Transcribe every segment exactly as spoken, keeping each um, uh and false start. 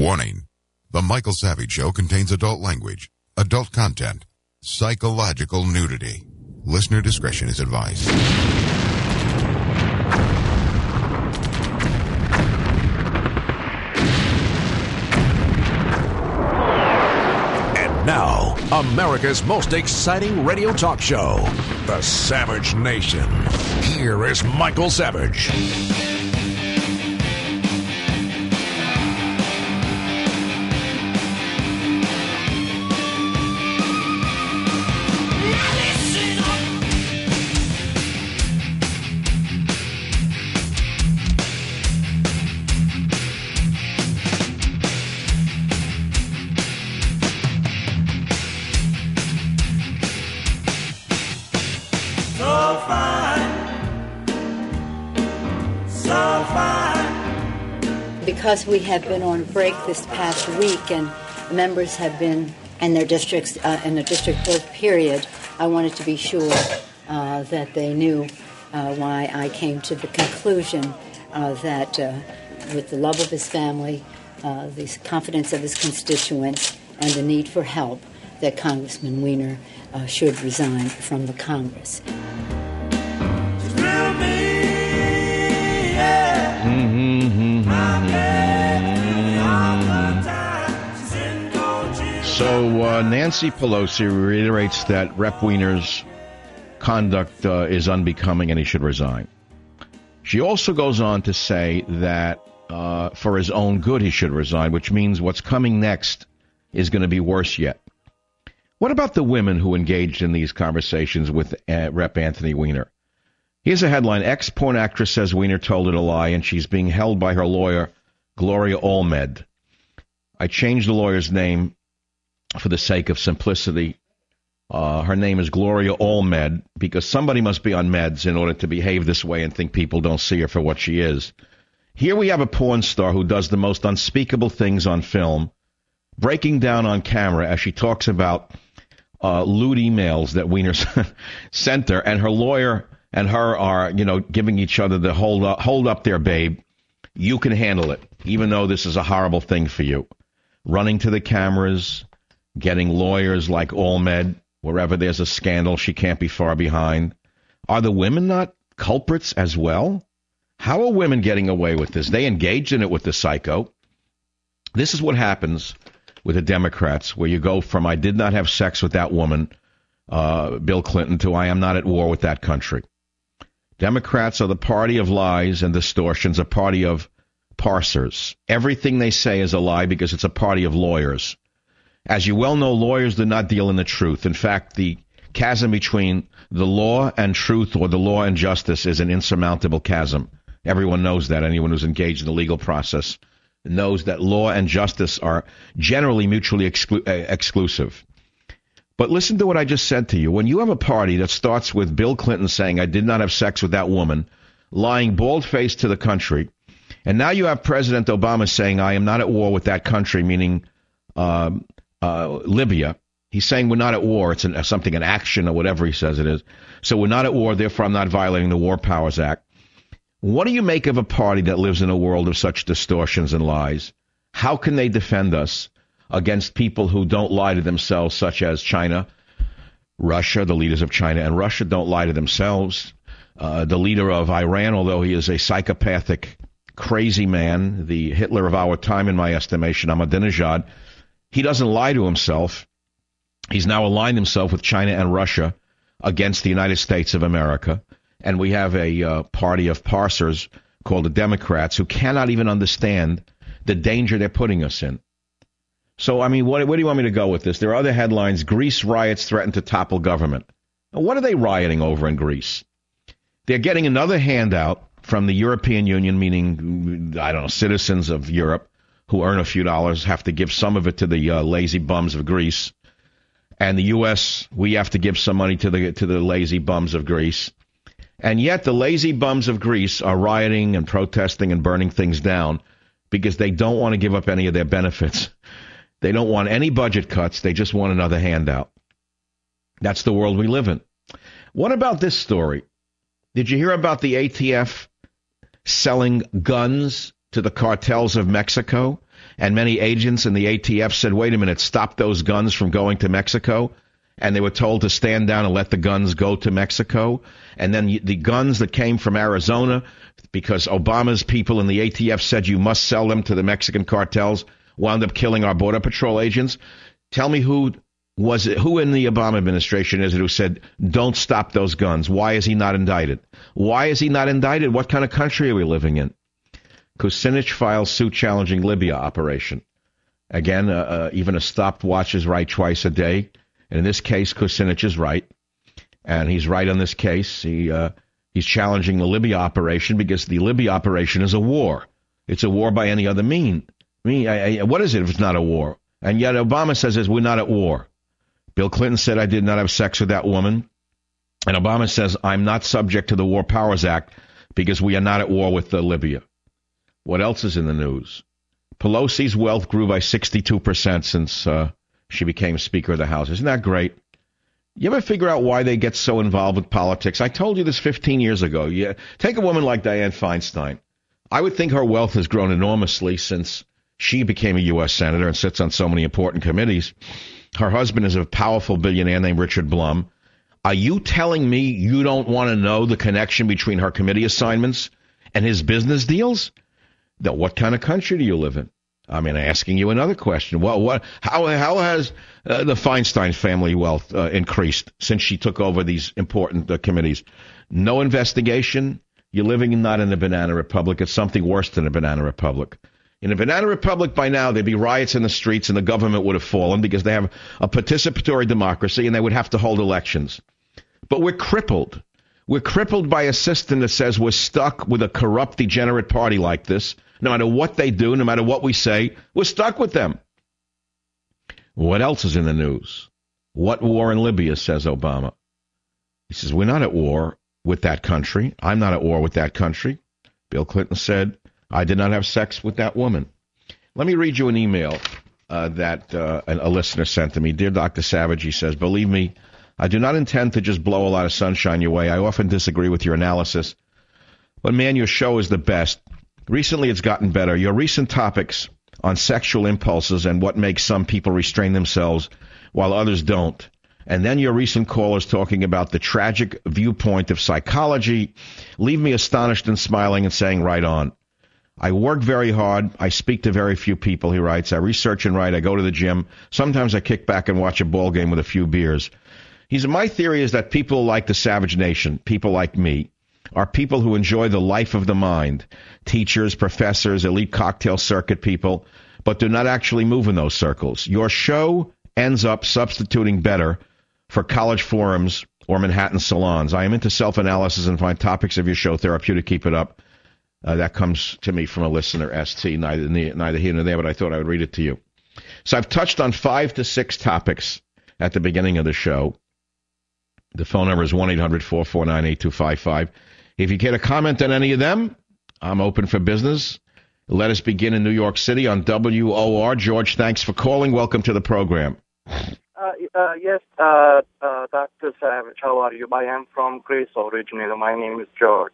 Warning. The Michael Savage Show contains adult language, adult content, psychological nudity. Listener discretion is advised. And now, America's most exciting radio talk show, The Savage Nation. Here is Michael Savage. Because we have been on break this past week and members have been in their districts, uh, in a district break period, I wanted to be sure uh, that they knew uh, why I came to the conclusion uh, that uh, with the love of his family, uh, the confidence of his constituents, and the need for help, that Congressman Weiner uh, should resign from the Congress. So uh, Nancy Pelosi reiterates that Rep Weiner's conduct uh, is unbecoming and he should resign. She also goes on to say that uh, for his own good he should resign, which means what's coming next is going to be worse yet. What about the women who engaged in these conversations with uh, Rep Anthony Weiner? Here's a headline. Ex-porn actress says Weiner told her to lie, and she's being held by her lawyer, Gloria Allmed. I changed the lawyer's name for the sake of simplicity. Uh, her name is Gloria Allmed, because somebody must be on meds in order to behave this way and think people don't see her for what she is. Here we have a porn star who does the most unspeakable things on film, breaking down on camera as she talks about uh, lewd emails that Weiner sent her, and her lawyer and her are, you know, giving each other the hold up, hold up there, babe. You can handle it, even though this is a horrible thing for you. Running to the cameras, getting lawyers like Allmed. Wherever there's a scandal, she can't be far behind. Are the women not culprits as well? How are women getting away with this? They engaged in it with the psycho. This is what happens with the Democrats, where you go from I did not have sex with that woman, uh, Bill Clinton, to I am not at war with that country. Democrats are the party of lies and distortions, a party of parsers. Everything they say is a lie because it's a party of lawyers. As you well know, lawyers do not deal in the truth. In fact, the chasm between the law and truth, or the law and justice, is an insurmountable chasm. Everyone knows that. Anyone who's engaged in the legal process knows that law and justice are generally mutually exclu- uh, exclusive. But listen to what I just said to you. When you have a party that starts with Bill Clinton saying, I did not have sex with that woman, lying bald-faced to the country, and now you have President Obama saying, I am not at war with that country, meaning uh, uh, Libya. He's saying we're not at war. It's an, something, an action or whatever he says it is. So we're not at war, therefore I'm not violating the War Powers Act. What do you make of a party that lives in a world of such distortions and lies? How can they defend us against people who don't lie to themselves, such as China, Russia? The leaders of China and Russia don't lie to themselves. Uh, the leader of Iran, although he is a psychopathic, crazy man, the Hitler of our time, in my estimation, Ahmadinejad, he doesn't lie to himself. He's now aligned himself with China and Russia against the United States of America. And we have a uh, party of parsers called the Democrats who cannot even understand the danger they're putting us in. So, I mean, what, where do you want me to go with this? There are other headlines. Greece riots threaten to topple government. Now, what are they rioting over in Greece? They're getting another handout from the European Union, meaning, I don't know, citizens of Europe who earn a few dollars have to give some of it to the uh, lazy bums of Greece. And the U S, we have to give some money to the to the lazy bums of Greece. And yet the lazy bums of Greece are rioting and protesting and burning things down because they don't want to give up any of their benefits. They don't want any budget cuts. They just want another handout. That's the world we live in. What about this story? Did you hear about the A T F selling guns to the cartels of Mexico? and many agents in the A T F said, wait a minute, stop those guns from going to Mexico. And they were told to stand down and let the guns go to Mexico. And then the guns that came from Arizona, because Obama's people in the A T F said you must sell them to the Mexican cartels, wound up killing our Border Patrol agents. Tell me who was it, who in the Obama administration is it who said, don't stop those guns? Why is he not indicted? Why is he not indicted? What kind of country are we living in? Kucinich files suit challenging Libya operation. Again, uh, uh, even a stopwatch is right twice a day. And in this case, Kucinich is right. And he's right on this case. He uh, he's challenging the Libya operation because the Libya operation is a war. It's a war by any other mean. I mean, I, I, what is it if it's not a war? And yet Obama says we're not at war. Bill Clinton said I did not have sex with that woman. And Obama says I'm not subject to the War Powers Act because we are not at war with uh, Libya. What else is in the news? Pelosi's wealth grew by sixty-two percent since uh, she became Speaker of the House. Isn't that great? You ever figure out why they get so involved with politics? I told you this fifteen years ago. Yeah, take a woman like Dianne Feinstein. I would think her wealth has grown enormously since she became a U S senator and sits on so many important committees. Her husband is a powerful billionaire named Richard Blum. Are you telling me you don't want to know the connection between her committee assignments and his business deals? Now, what kind of country do you live in? I mean, asking you another question. Well, what? How how has uh, the Feinstein family wealth uh, increased since she took over these important uh, committees? No investigation. You're living not in a banana republic. It's something worse than a banana republic. In a banana republic, by now, there'd be riots in the streets and the government would have fallen because they have a participatory democracy and they would have to hold elections. But we're crippled. We're crippled by a system that says we're stuck with a corrupt, degenerate party like this. No matter what they do, no matter what we say, we're stuck with them. What else is in the news? What war in Libya, says Obama. He says, we're not at war with that country. I'm not at war with that country. Bill Clinton said, I did not have sex with that woman. Let me read you an email uh, that uh, a listener sent to me. Dear Doctor Savage, he says, believe me, I do not intend to just blow a lot of sunshine your way. I often disagree with your analysis. But, man, your show is the best. Recently, it's gotten better. Your recent topics on sexual impulses and what makes some people restrain themselves while others don't. And then your recent callers talking about the tragic viewpoint of psychology leave me astonished and smiling and saying, right on. I work very hard. I speak to very few people, he writes. I research and write. I go to the gym. Sometimes I kick back and watch a ball game with a few beers. He said, my theory is that people like the Savage Nation, people like me, are people who enjoy the life of the mind, teachers, professors, elite cocktail circuit people, but do not actually move in those circles. Your show ends up substituting better for college forums or Manhattan salons. I am into self-analysis and find topics of your show therapeutic. Keep it up. Uh, that comes to me from a listener, S T, neither, neither here nor there, but I thought I would read it to you. So I've touched on five to six topics at the beginning of the show. The phone number is one eight hundred four four nine eight two five five. If you care to comment on any of them, I'm open for business. Let us begin in New York City on W O R. George, thanks for calling. Welcome to the program. Uh, uh, yes, uh, uh, Doctor Savage, how are you? I am from Greece originally. My name is George.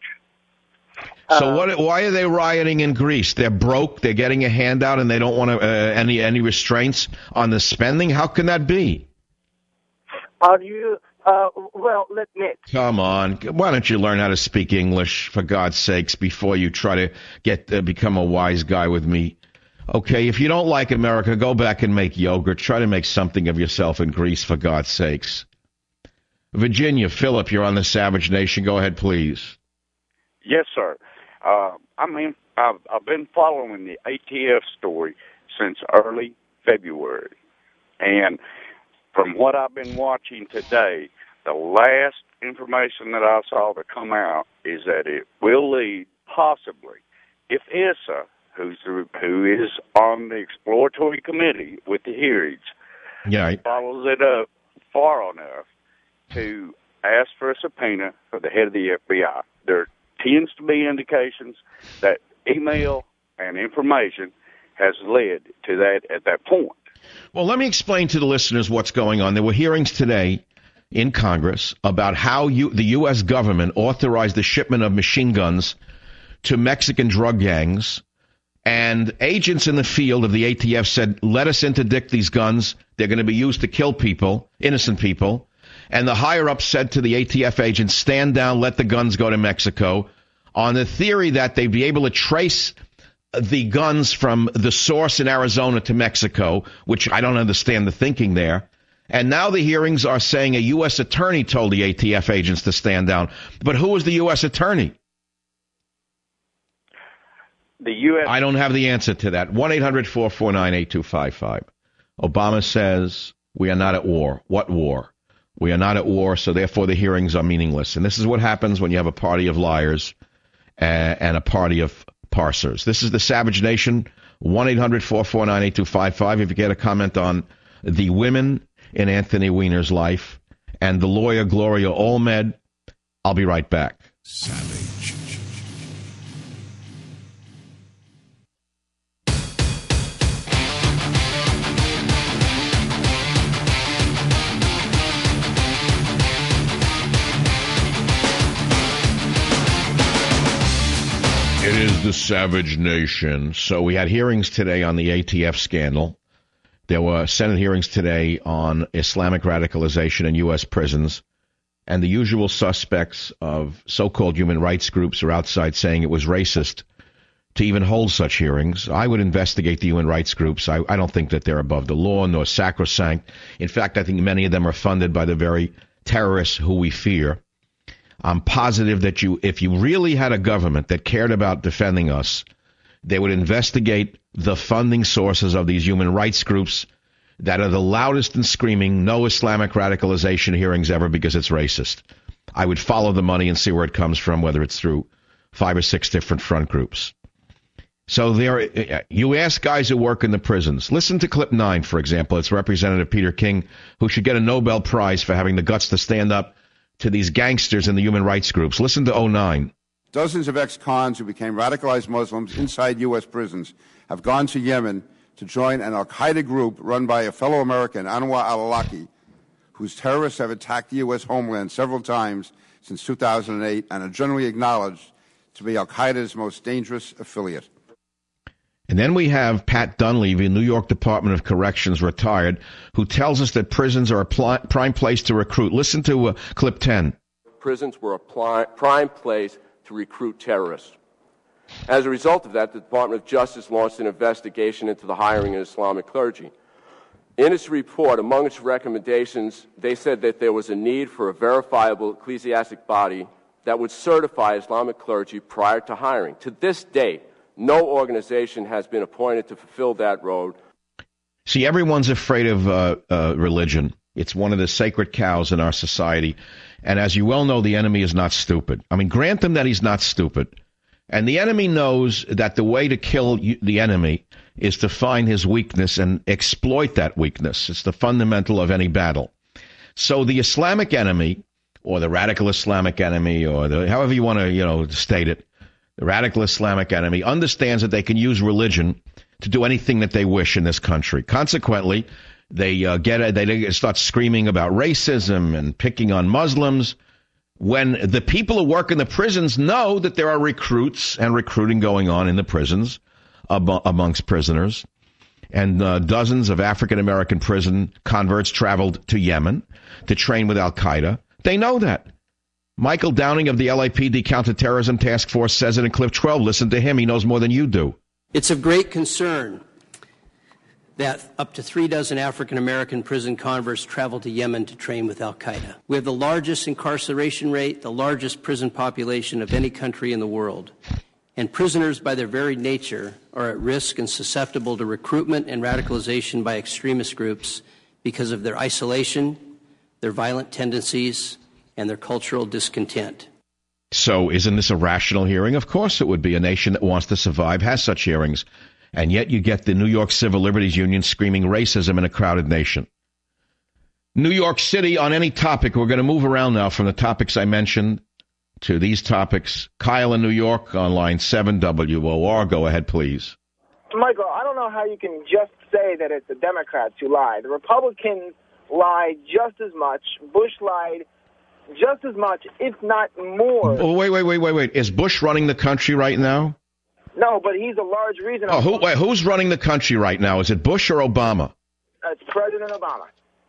So uh, what? Why are they rioting in Greece? They're broke. They're getting a handout, and they don't want to, uh, any any restraints on the spending. How can that be? Are you? Uh, well, let me. Come on. Why don't you learn how to speak English, for God's sakes, before you try to get uh, become a wise guy with me? Okay, if you don't like America, go back and make yogurt. Try to make something of yourself in Greece, for God's sakes. Virginia, Philip, you're on the Savage Nation. Go ahead, please. Yes, sir. Uh, I mean, I've, I've been following the A T F story since early February. And from what I've been watching today, the last information that I saw to come out is that it will lead, possibly, if I S A, who's the, who is on the exploratory committee with the hearings, yeah. follows it up far enough to ask for a subpoena for the head of the F B I. There tends to be indications that email and information has led to that at that point. Well, let me explain to the listeners what's going on. There were hearings today in Congress about how you, the U S government authorized the shipment of machine guns to Mexican drug gangs, And agents in the field of the A T F said, let us interdict these guns. They're going to be used to kill people, innocent people. And the higher-ups said to the A T F agents, stand down, let the guns go to Mexico, on the theory that they'd be able to trace the guns from the source in Arizona to Mexico, which I don't understand the thinking there. And now the hearings are saying a U S attorney told the A T F agents to stand down. But who was the U S attorney? The U S I don't have the answer to that. one eight hundred four four nine eight two five five. Obama says we are not at war. What war? We are not at war, so therefore the hearings are meaningless. And this is what happens when you have a party of liars and, and a party of parsers. This is the Savage Nation, one eight hundred four four nine eight two five five. If you get a comment on the women in Anthony Weiner's life and the lawyer Gloria Olmed, I'll be right back. Savage. It is the Savage Nation. So we had hearings today on the A T F scandal. There were Senate hearings today on Islamic radicalization in U S prisons. And the usual suspects of so-called human rights groups are outside saying it was racist to even hold such hearings. I would investigate the human rights groups. I, I don't think that they're above the law nor sacrosanct. In fact, I think many of them are funded by the very terrorists who we fear. I'm positive that you, if you really had a government that cared about defending us, they would investigate the funding sources of these human rights groups that are the loudest and screaming no Islamic radicalization hearings ever because it's racist. I would follow the money and see where it comes from, whether it's through five or six different front groups. So there, you ask guys who work in the prisons. Listen to clip nine, for example. It's Representative Peter King, who should get a Nobel Prize for having the guts to stand up to these gangsters in the human rights groups. Listen to oh nine. Dozens of ex-cons who became radicalized Muslims inside U S prisons have gone to Yemen to join an al-Qaeda group run by a fellow American, Anwar al-Awlaki, whose terrorists have attacked the U S homeland several times since two thousand eight and are generally acknowledged to be al-Qaeda's most dangerous affiliate. And then we have Pat Dunleavy, New York Department of Corrections, retired, who tells us that prisons are a pl- prime place to recruit. Listen to uh, clip ten. Prisons were a pli- prime place to recruit terrorists. As a result of that, the Department of Justice launched an investigation into the hiring of Islamic clergy. In its report, among its recommendations, they said that there was a need for a verifiable ecclesiastic body that would certify Islamic clergy prior to hiring. To this date, no organization has been appointed to fulfill that role. See, everyone's afraid of uh, uh, religion. It's one of the sacred cows in our society. And as you well know, the enemy is not stupid. I mean, grant him that he's not stupid. And the enemy knows that the way to kill the enemy is to find his weakness and exploit that weakness. It's the fundamental of any battle. So the Islamic enemy, or the radical Islamic enemy, or the, however you want to, you know, state it, the radical Islamic enemy understands that they can use religion to do anything that they wish in this country. Consequently, they uh, get they start screaming about racism and picking on Muslims when the people who work in the prisons know that there are recruits and recruiting going on in the prisons ab- amongst prisoners. And uh, dozens of African-American prison converts traveled to Yemen to train with al-Qaeda. They know that. Michael Downing of the L A P D Counterterrorism Task Force says it in clip twelve. Listen to him. He knows more than you do. It's of great concern that up to three dozen African-American prison converts travel to Yemen to train with al-Qaeda. We have the largest incarceration rate, the largest prison population of any country in the world. And prisoners, by their very nature, are at risk and susceptible to recruitment and radicalization by extremist groups because of their isolation, their violent tendencies, and their cultural discontent. So isn't this a rational hearing? Of course it would be. A nation that wants to survive has such hearings. And yet you get the New York Civil Liberties Union screaming racism in a crowded nation. New York City on any topic. We're going to move around now from the topics I mentioned to these topics. Kyle in New York on line seven W O R. Go ahead, please. Michael, I don't know how you can just say that it's the Democrats who lied. The Republicans lied just as much. Bush lied just as much, if not more. Oh, wait, wait, wait, wait, wait. Is Bush running the country right now? No, but he's a large reason. Oh, who, wait, who's running the country right now? Is it Bush or Obama? It's President Obama.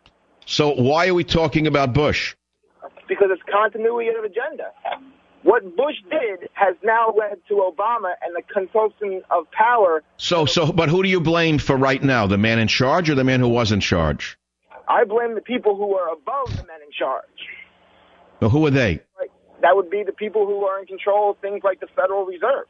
So why are we talking about Bush? Because it's continuity of agenda. What Bush did has now led to Obama and the consultant of power. So, so, but who do you blame for right now? The man in charge or the man who was in charge? I blame the people who are above the men in charge. Well, who are they? That would be the people who are in control of things like the Federal Reserve.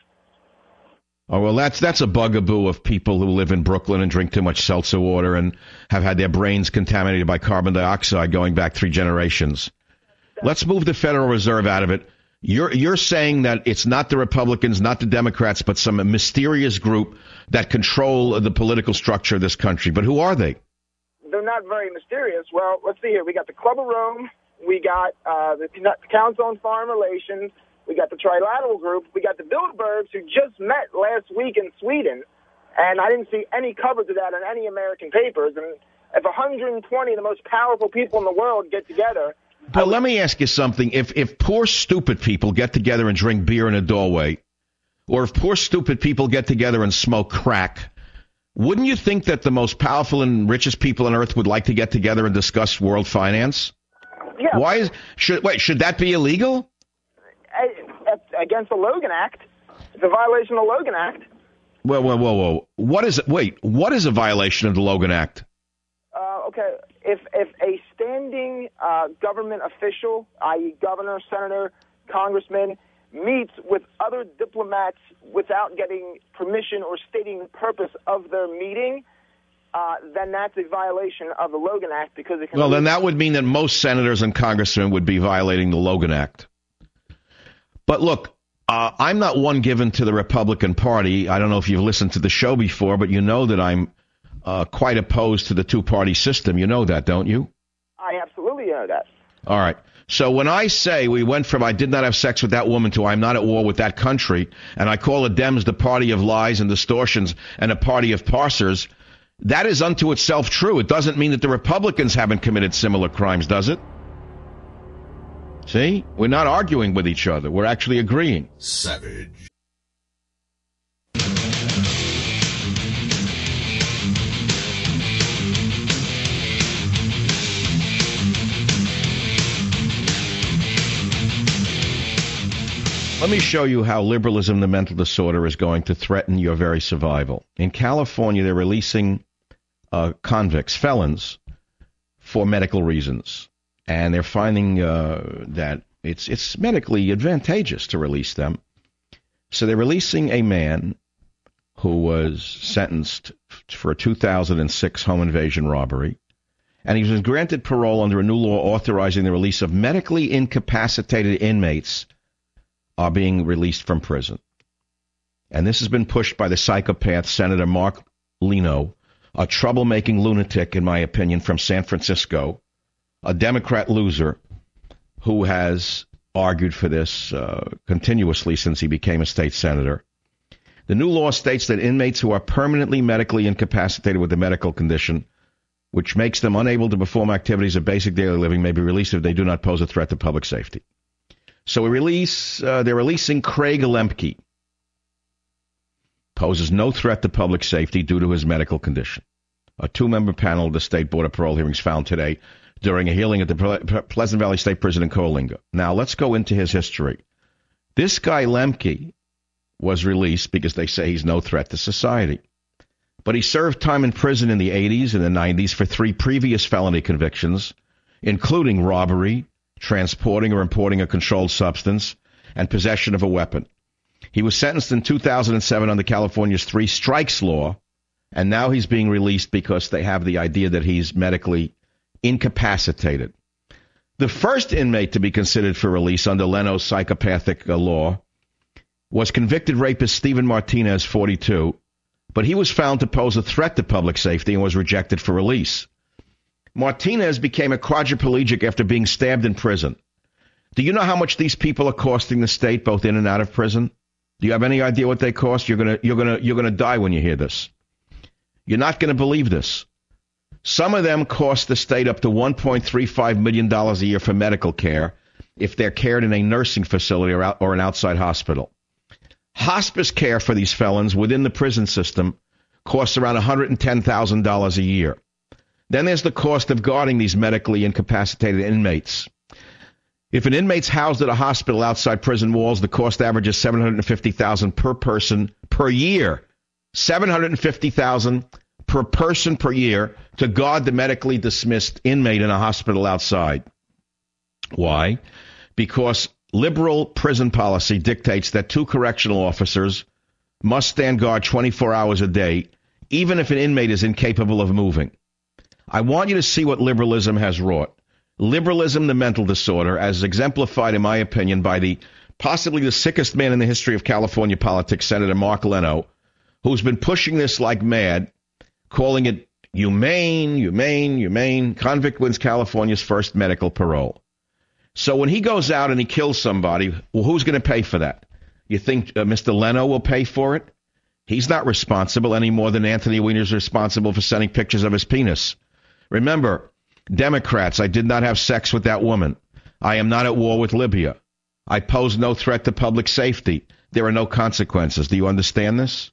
Oh, well, that's that's a bugaboo of people who live in Brooklyn and drink too much seltzer water and have had their brains contaminated by carbon dioxide going back three generations. Let's move the Federal Reserve out of it. You're you're saying that it's not the Republicans, not the Democrats, but some mysterious group that control the political structure of this country. But who are they? They're not very mysterious. Well, let's see here. We got the Club of Rome. We got uh, the Council on Foreign Relations. We got the Trilateral Group. We got the Bilderbergs, who just met last week in Sweden. And I didn't see any coverage of that in any American papers. And if one hundred twenty of the most powerful people in the world get together... But let me ask you something. If if poor, stupid people get together and drink beer in a doorway, or if poor, stupid people get together and smoke crack, wouldn't you think that the most powerful and richest people on earth would like to get together and discuss world finance? Yeah. Why is should wait? Should that be illegal? Against the Logan Act. It's a violation of the Logan Act. Whoa, whoa, whoa, whoa. What is it? Wait, what is a violation of the Logan Act? Uh, okay, if if a standing uh, government official, that is governor, senator, congressman, meets with other diplomats without getting permission or stating the purpose of their meeting, uh, then that's a violation of the Logan Act because it can... Well, then that would mean that most senators and congressmen would be violating the Logan Act. But look, uh, I'm not one given to the Republican Party. I don't know if you've listened to the show before, but you know that I'm uh, quite opposed to the two-party system. You know that, don't you? I absolutely know that. All right. So when I say we went from I did not have sex with that woman to I'm not at war with that country, and I call the Dems the party of lies and distortions and a party of parsers, that is unto itself true. It doesn't mean that the Republicans haven't committed similar crimes, does it? See? We're not arguing with each other. We're actually agreeing. Savage. Let me show you how liberalism, the mental disorder, is going to threaten your very survival. In California, they're releasing uh, convicts, felons, for medical reasons. And they're finding uh, that it's it's medically advantageous to release them. So they're releasing a man who was sentenced for a two thousand six home invasion robbery. And he was granted parole under a new law authorizing the release of medically incapacitated inmates are being released from prison. And this has been pushed by the psychopath Senator Mark Leno, a troublemaking lunatic, in my opinion, from San Francisco, a Democrat loser who has argued for this uh, continuously since he became a state senator. The new law states that inmates who are permanently medically incapacitated with a medical condition, which makes them unable to perform activities of basic daily living, may be released if they do not pose a threat to public safety. So we release, uh, they're releasing Craig Lemke. Poses no threat to public safety due to his medical condition. A two-member panel of the State Board of Parole hearings found today during a hearing at the Ple- Pleasant Valley State Prison in Coalinga. Now, let's go into his history. This guy, Lemke, was released because they say he's no threat to society. But he served time in prison in the eighties and the nineties for three previous felony convictions, including robbery, transporting or importing a controlled substance, and possession of a weapon. He was sentenced in two thousand seven under California's three strikes law, and now he's being released because they have the idea that he's medically incapacitated. The first inmate to be considered for release under Leno's psychopathic uh, law was convicted rapist Stephen Martinez, forty-two, but he was found to pose a threat to public safety and was rejected for release. Martinez became a quadriplegic after being stabbed in prison. Do you know how much these people are costing the state, both in and out of prison? Do you have any idea what they cost? You're gonna, you're gonna, you're gonna die when you hear this. You're not gonna believe this. Some of them cost the state up to one point three five million dollars a year for medical care if they're cared in a nursing facility or, out, or an outside hospital. Hospice care for these felons within the prison system costs around one hundred ten thousand dollars a year. Then there's the cost of guarding these medically incapacitated inmates. If an inmate's housed at a hospital outside prison walls, the cost averages seven hundred fifty thousand dollars per person per year. seven hundred fifty thousand dollars per person per year to guard the medically dismissed inmate in a hospital outside. Why? Because liberal prison policy dictates that two correctional officers must stand guard twenty-four hours a day, even if an inmate is incapable of moving. I want you to see what liberalism has wrought. Liberalism, the mental disorder, as exemplified, in my opinion, by the possibly the sickest man in the history of California politics, Senator Mark Leno, who's been pushing this like mad, calling it humane, humane, humane. Convict wins California's first medical parole. So when he goes out and he kills somebody, well, who's going to pay for that? You think uh, Mister Leno will pay for it? He's not responsible any more than Anthony Weiner's responsible for sending pictures of his penis. Remember, Democrats, I did not have sex with that woman. I am not at war with Libya. I pose no threat to public safety. There are no consequences. Do you understand this?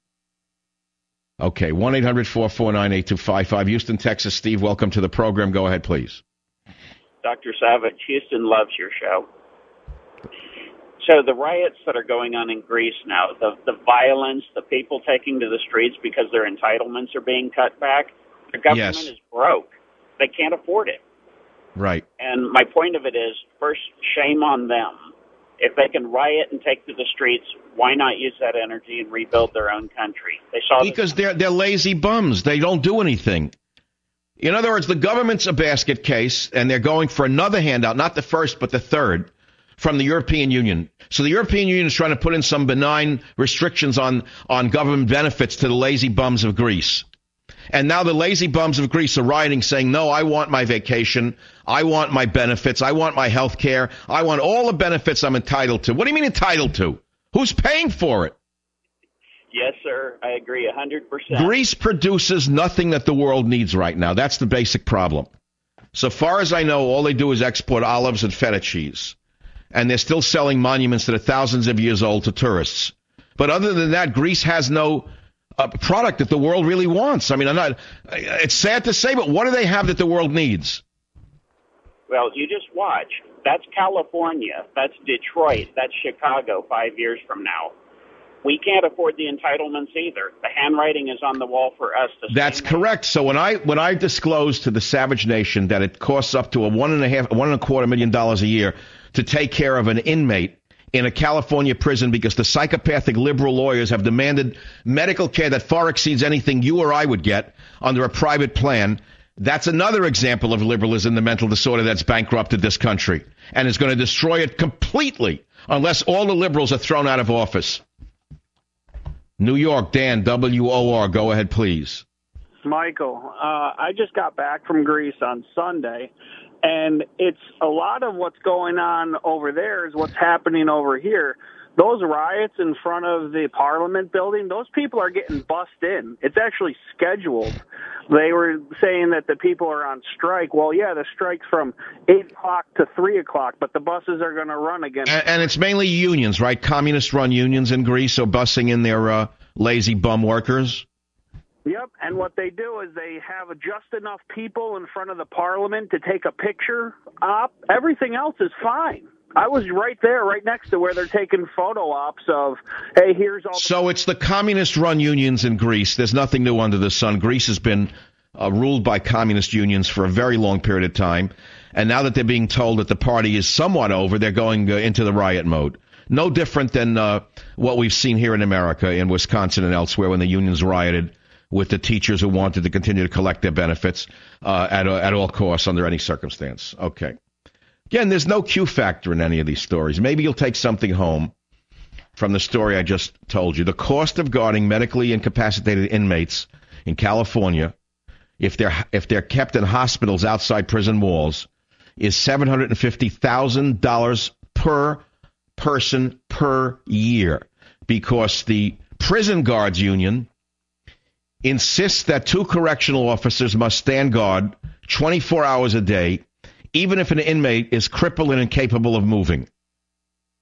Okay, one eight hundred four four nine eight two five five. Houston, Texas. Steve, welcome to the program. Go ahead, please. Doctor Savage, Houston loves your show. So the riots that are going on in Greece now, the, the violence, the people taking to the streets because their entitlements are being cut back, the government Yes. is broke. They can't afford it. Right. And my point of it is, first, shame on them. If they can riot and take to the streets, why not use that energy and rebuild their own country? They saw Because they're they're lazy bums. They don't do anything. In other words, the government's a basket case, and they're going for another handout, not the first, but the third, from the European Union. So the European Union is trying to put in some benign restrictions on, on government benefits to the lazy bums of Greece. And now the lazy bums of Greece are rioting, saying, no, I want my vacation. I want my benefits. I want my health care. I want all the benefits I'm entitled to. What do you mean entitled to? Who's paying for it? Yes, sir. I agree one hundred percent. Greece produces nothing that the world needs right now. That's the basic problem. So far as I know, all they do is export olives and feta cheese. And they're still selling monuments that are thousands of years old to tourists. But other than that, Greece has no uh, product that the world really wants. I mean, I'm not. It's sad to say, but what do they have that the world needs? Well, you just watch. That's California. That's Detroit. That's Chicago five years from now. We can't afford the entitlements either. The handwriting is on the wall for us to. That's correct. So when I when I disclose to the Savage Nation that it costs up to a one and a half, one and a quarter million dollars a year to take care of an inmate in a California prison because the psychopathic liberal lawyers have demanded medical care that far exceeds anything you or I would get under a private plan, that's another example of liberalism, the mental disorder that's bankrupted this country and is going to destroy it completely unless all the liberals are thrown out of office. New York, Dan, W O R, go ahead, please. Michael, uh, I just got back from Greece on Sunday, and it's a lot of what's going on over there is what's happening over here. Those riots in front of the Parliament building, those people are getting bussed in. It's actually scheduled. They were saying that the people are on strike. Well, yeah, the strike's from eight o'clock to three o'clock, but the buses are going to run again. And, and it's mainly unions, right? Communist-run unions in Greece are bussing in their uh, lazy bum workers. Yep, and what they do is they have just enough people in front of the Parliament to take a picture op. Everything else is fine. I was right there, right next to where they're taking photo ops of, hey, here's all the... So it's the communist-run unions in Greece. There's nothing new under the sun. Greece has been uh, ruled by communist unions for a very long period of time. And now that they're being told that the party is somewhat over, they're going uh, into the riot mode. No different than uh, what we've seen here in America, in Wisconsin and elsewhere, when the unions rioted with the teachers who wanted to continue to collect their benefits uh, at, at all costs under any circumstance. Okay. Again, there's no Q factor in any of these stories. Maybe you'll take something home from the story I just told you. The cost of guarding medically incapacitated inmates in California, if they're if they're kept in hospitals outside prison walls, is seven hundred fifty thousand dollars per person per year, because the prison guards union insists that two correctional officers must stand guard twenty-four hours a day, even if an inmate is crippled and incapable of moving.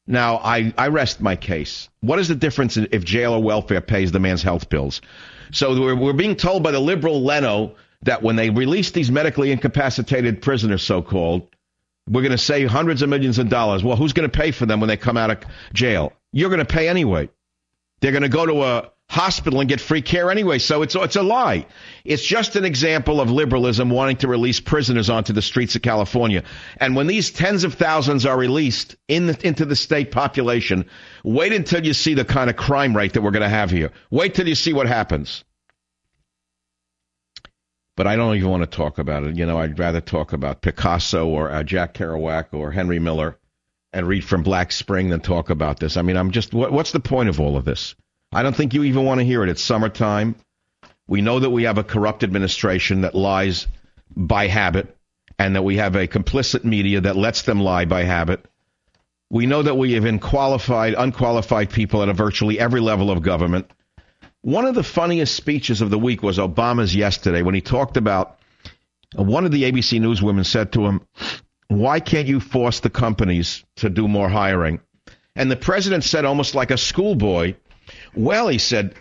Now, I, I rest my case. What is the difference if jail or welfare pays the man's health bills? So we're, we're being told by the liberal Leno that when they release these medically incapacitated prisoners, so-called, we're going to save hundreds of millions of dollars. Well, who's going to pay for them when they come out of jail? You're going to pay anyway. They're going to go to a hospital and get free care anyway, so it's it's a lie. It's just an example of liberalism wanting to release prisoners onto the streets of California. And when these tens of thousands are released in the, into the state population, wait until you see the kind of crime rate that we're going to have here. Wait till you see what happens. But I don't even want to talk about it. You know, I'd rather talk about Picasso or uh, Jack Kerouac or Henry Miller and read from Black Spring than talk about this. I mean, I'm just, what, what's the point of all of this? I don't think you even want to hear it. It's summertime. We know that we have a corrupt administration that lies by habit and that we have a complicit media that lets them lie by habit. We know that we have unqualified, unqualified people at a virtually every level of government. One of the funniest speeches of the week was Obama's yesterday when he talked about, one of the A B C News women said to him, why can't you force the companies to do more hiring? And the president said almost like a schoolboy, well, he said,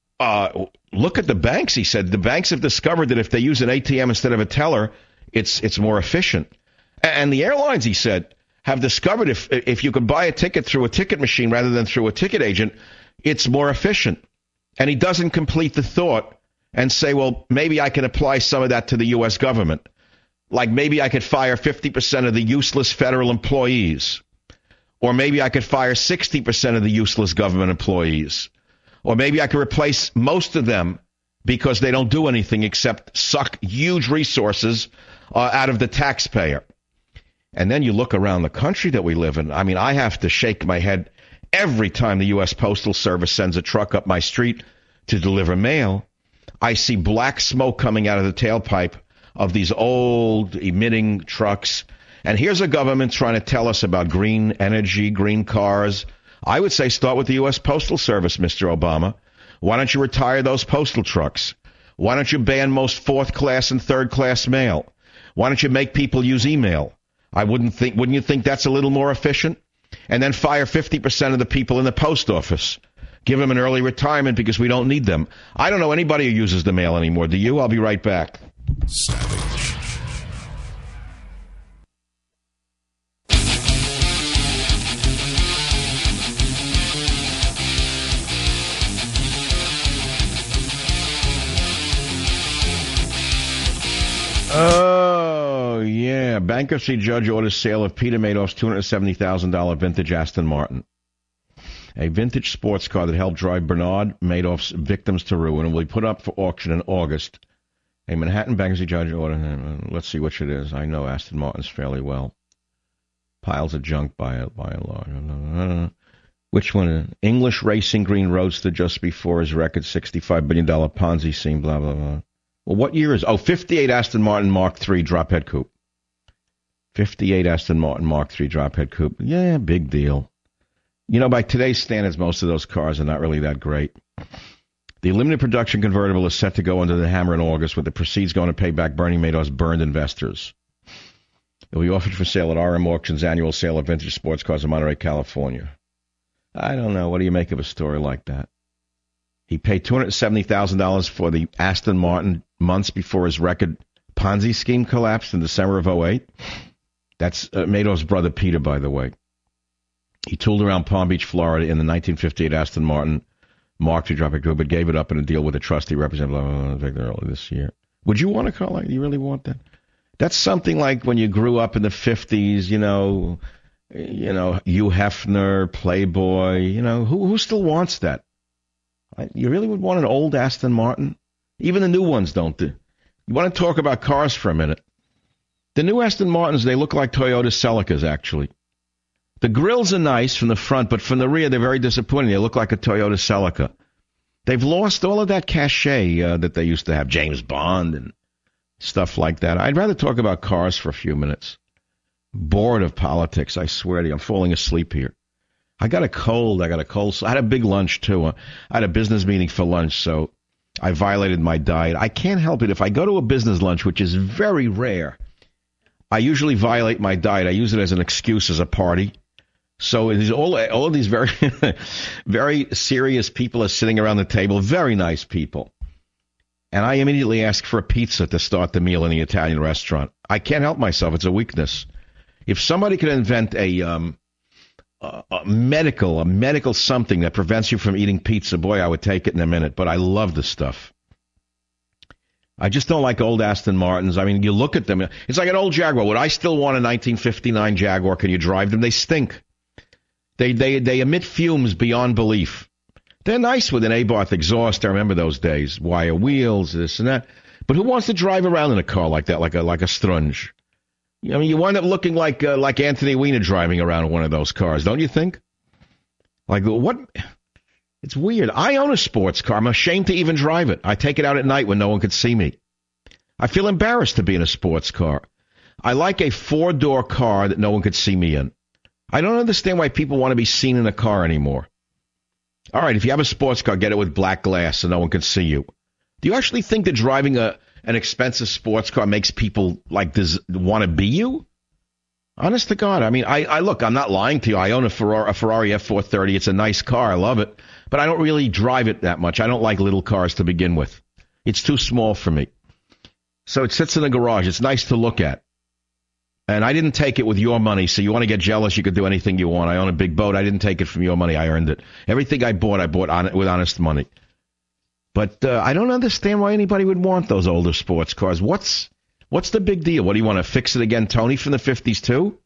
uh, look at the banks. He said the banks have discovered that if they use an A T M instead of a teller, it's it's more efficient. And the airlines, he said, have discovered if if you can buy a ticket through a ticket machine rather than through a ticket agent, it's more efficient. And he doesn't complete the thought and say, well, maybe I can apply some of that to the U S government. Like maybe I could fire fifty percent of the useless federal employees. Or maybe I could fire sixty percent of the useless government employees. Or maybe I could replace most of them because they don't do anything except suck huge resources uh, out of the taxpayer. And then you look around the country that we live in. I mean, I have to shake my head every time the U S Postal Service sends a truck up my street to deliver mail. I see black smoke coming out of the tailpipe of these old emitting trucks. And here's a government trying to tell us about green energy, green cars. I would say start with the U S Postal Service, Mister Obama. Why don't you retire those postal trucks? Why don't you ban most fourth-class and third-class mail? Why don't you make people use email? I wouldn't think, wouldn't you think that's a little more efficient? And then fire fifty percent of the people in the post office. Give them an early retirement because we don't need them. I don't know anybody who uses the mail anymore. Do you? I'll be right back. Savage. Oh, yeah. Bankruptcy judge orders sale of Peter Madoff's two hundred seventy thousand dollars vintage Aston Martin. A vintage sports car that helped drive Bernard Madoff's victims to ruin and will be put up for auction in August. A Manhattan bankruptcy judge ordered, let's see which it is. I know Aston Martin's fairly well. Piles of junk by, by and large. Which one? English Racing Green Roadster just before his record sixty-five billion dollars Ponzi scheme, blah, blah, blah. Well, what year is it? Oh, fifty-eight Aston Martin Mark three drop-head coupe. fifty-eight Aston Martin Mark three drop-head coupe. Yeah, big deal. You know, by today's standards, most of those cars are not really that great. The limited production convertible is set to go under the hammer in August, with the proceeds going to pay back Bernie Madoff's burned investors. It will be offered for sale at R M Auctions annual sale of vintage sports cars in Monterey, California. I don't know. What do you make of a story like that? He paid two hundred seventy thousand dollars for the Aston Martin months before his record Ponzi scheme collapsed in December of oh eight. That's uh, Madoff's brother Peter, by the way. He tooled around Palm Beach, Florida in the nineteen fifty-eight Aston Martin Mark two drop-head coupe, but gave it up in a deal with a trustee representative early this year. Would you want a car like that? You really want that? That's something like when you grew up in the fifties, you know, you know, Hugh Hefner, Playboy, you know, who who still wants that? You really would want an old Aston Martin? Even the new ones don't. Do. You want to talk about cars for a minute? The new Aston Martins, they look like Toyota Celicas, actually. The grills are nice from the front, but from the rear, they're very disappointing. They look like a Toyota Celica. They've lost all of that cachet uh, that they used to have, James Bond and stuff like that. I'd rather talk about cars for a few minutes. Bored of politics, I swear to you. I'm falling asleep here. I got a cold. I got a cold. I had a big lunch, too. I had a business meeting for lunch, so I violated my diet. I can't help it. If I go to a business lunch, which is very rare, I usually violate my diet. I use it as an excuse as a party. So these all all of these very very serious people are sitting around the table, very nice people. And I immediately ask for a pizza to start the meal in the Italian restaurant. I can't help myself. It's a weakness. If somebody could invent a, um, a, a medical, a medical something that prevents you from eating pizza, boy, I would take it in a minute. But I love the stuff. I just don't like old Aston Martins. I mean, you look at them. It's like an old Jaguar. Would I still want a nineteen fifty-nine Jaguar? Can you drive them? They stink. They they they emit fumes beyond belief. They're nice with an Abarth exhaust. I remember those days. Wire wheels, this and that. But who wants to drive around in a car like that, like a like a Strunge? I mean, you wind up looking like uh, like Anthony Weiner driving around in one of those cars, don't you think? Like, what? It's weird. I own a sports car. I'm ashamed to even drive it. I take it out at night when no one could see me. I feel embarrassed to be in a sports car. I like a four-door car that no one could see me in. I don't understand why people want to be seen in a car anymore. All right, if you have a sports car, get it with black glass so no one can see you. Do you actually think that driving a an expensive sports car makes people like this want to be you? Honest to God, I mean, I, I look, I'm not lying to you. I own a Ferrari, a Ferrari F four thirty. It's a nice car. I love it. But I don't really drive it that much. I don't like little cars to begin with. It's too small for me. So it sits in the garage. It's nice to look at. And I didn't take it with your money, so you want to get jealous, you could do anything you want. I own a big boat. I didn't take it from your money. I earned it. Everything I bought, I bought on it with honest money. But uh, I don't understand why anybody would want those older sports cars. What's what's the big deal? What, do you want to fix it again, Tony, from the fifties too?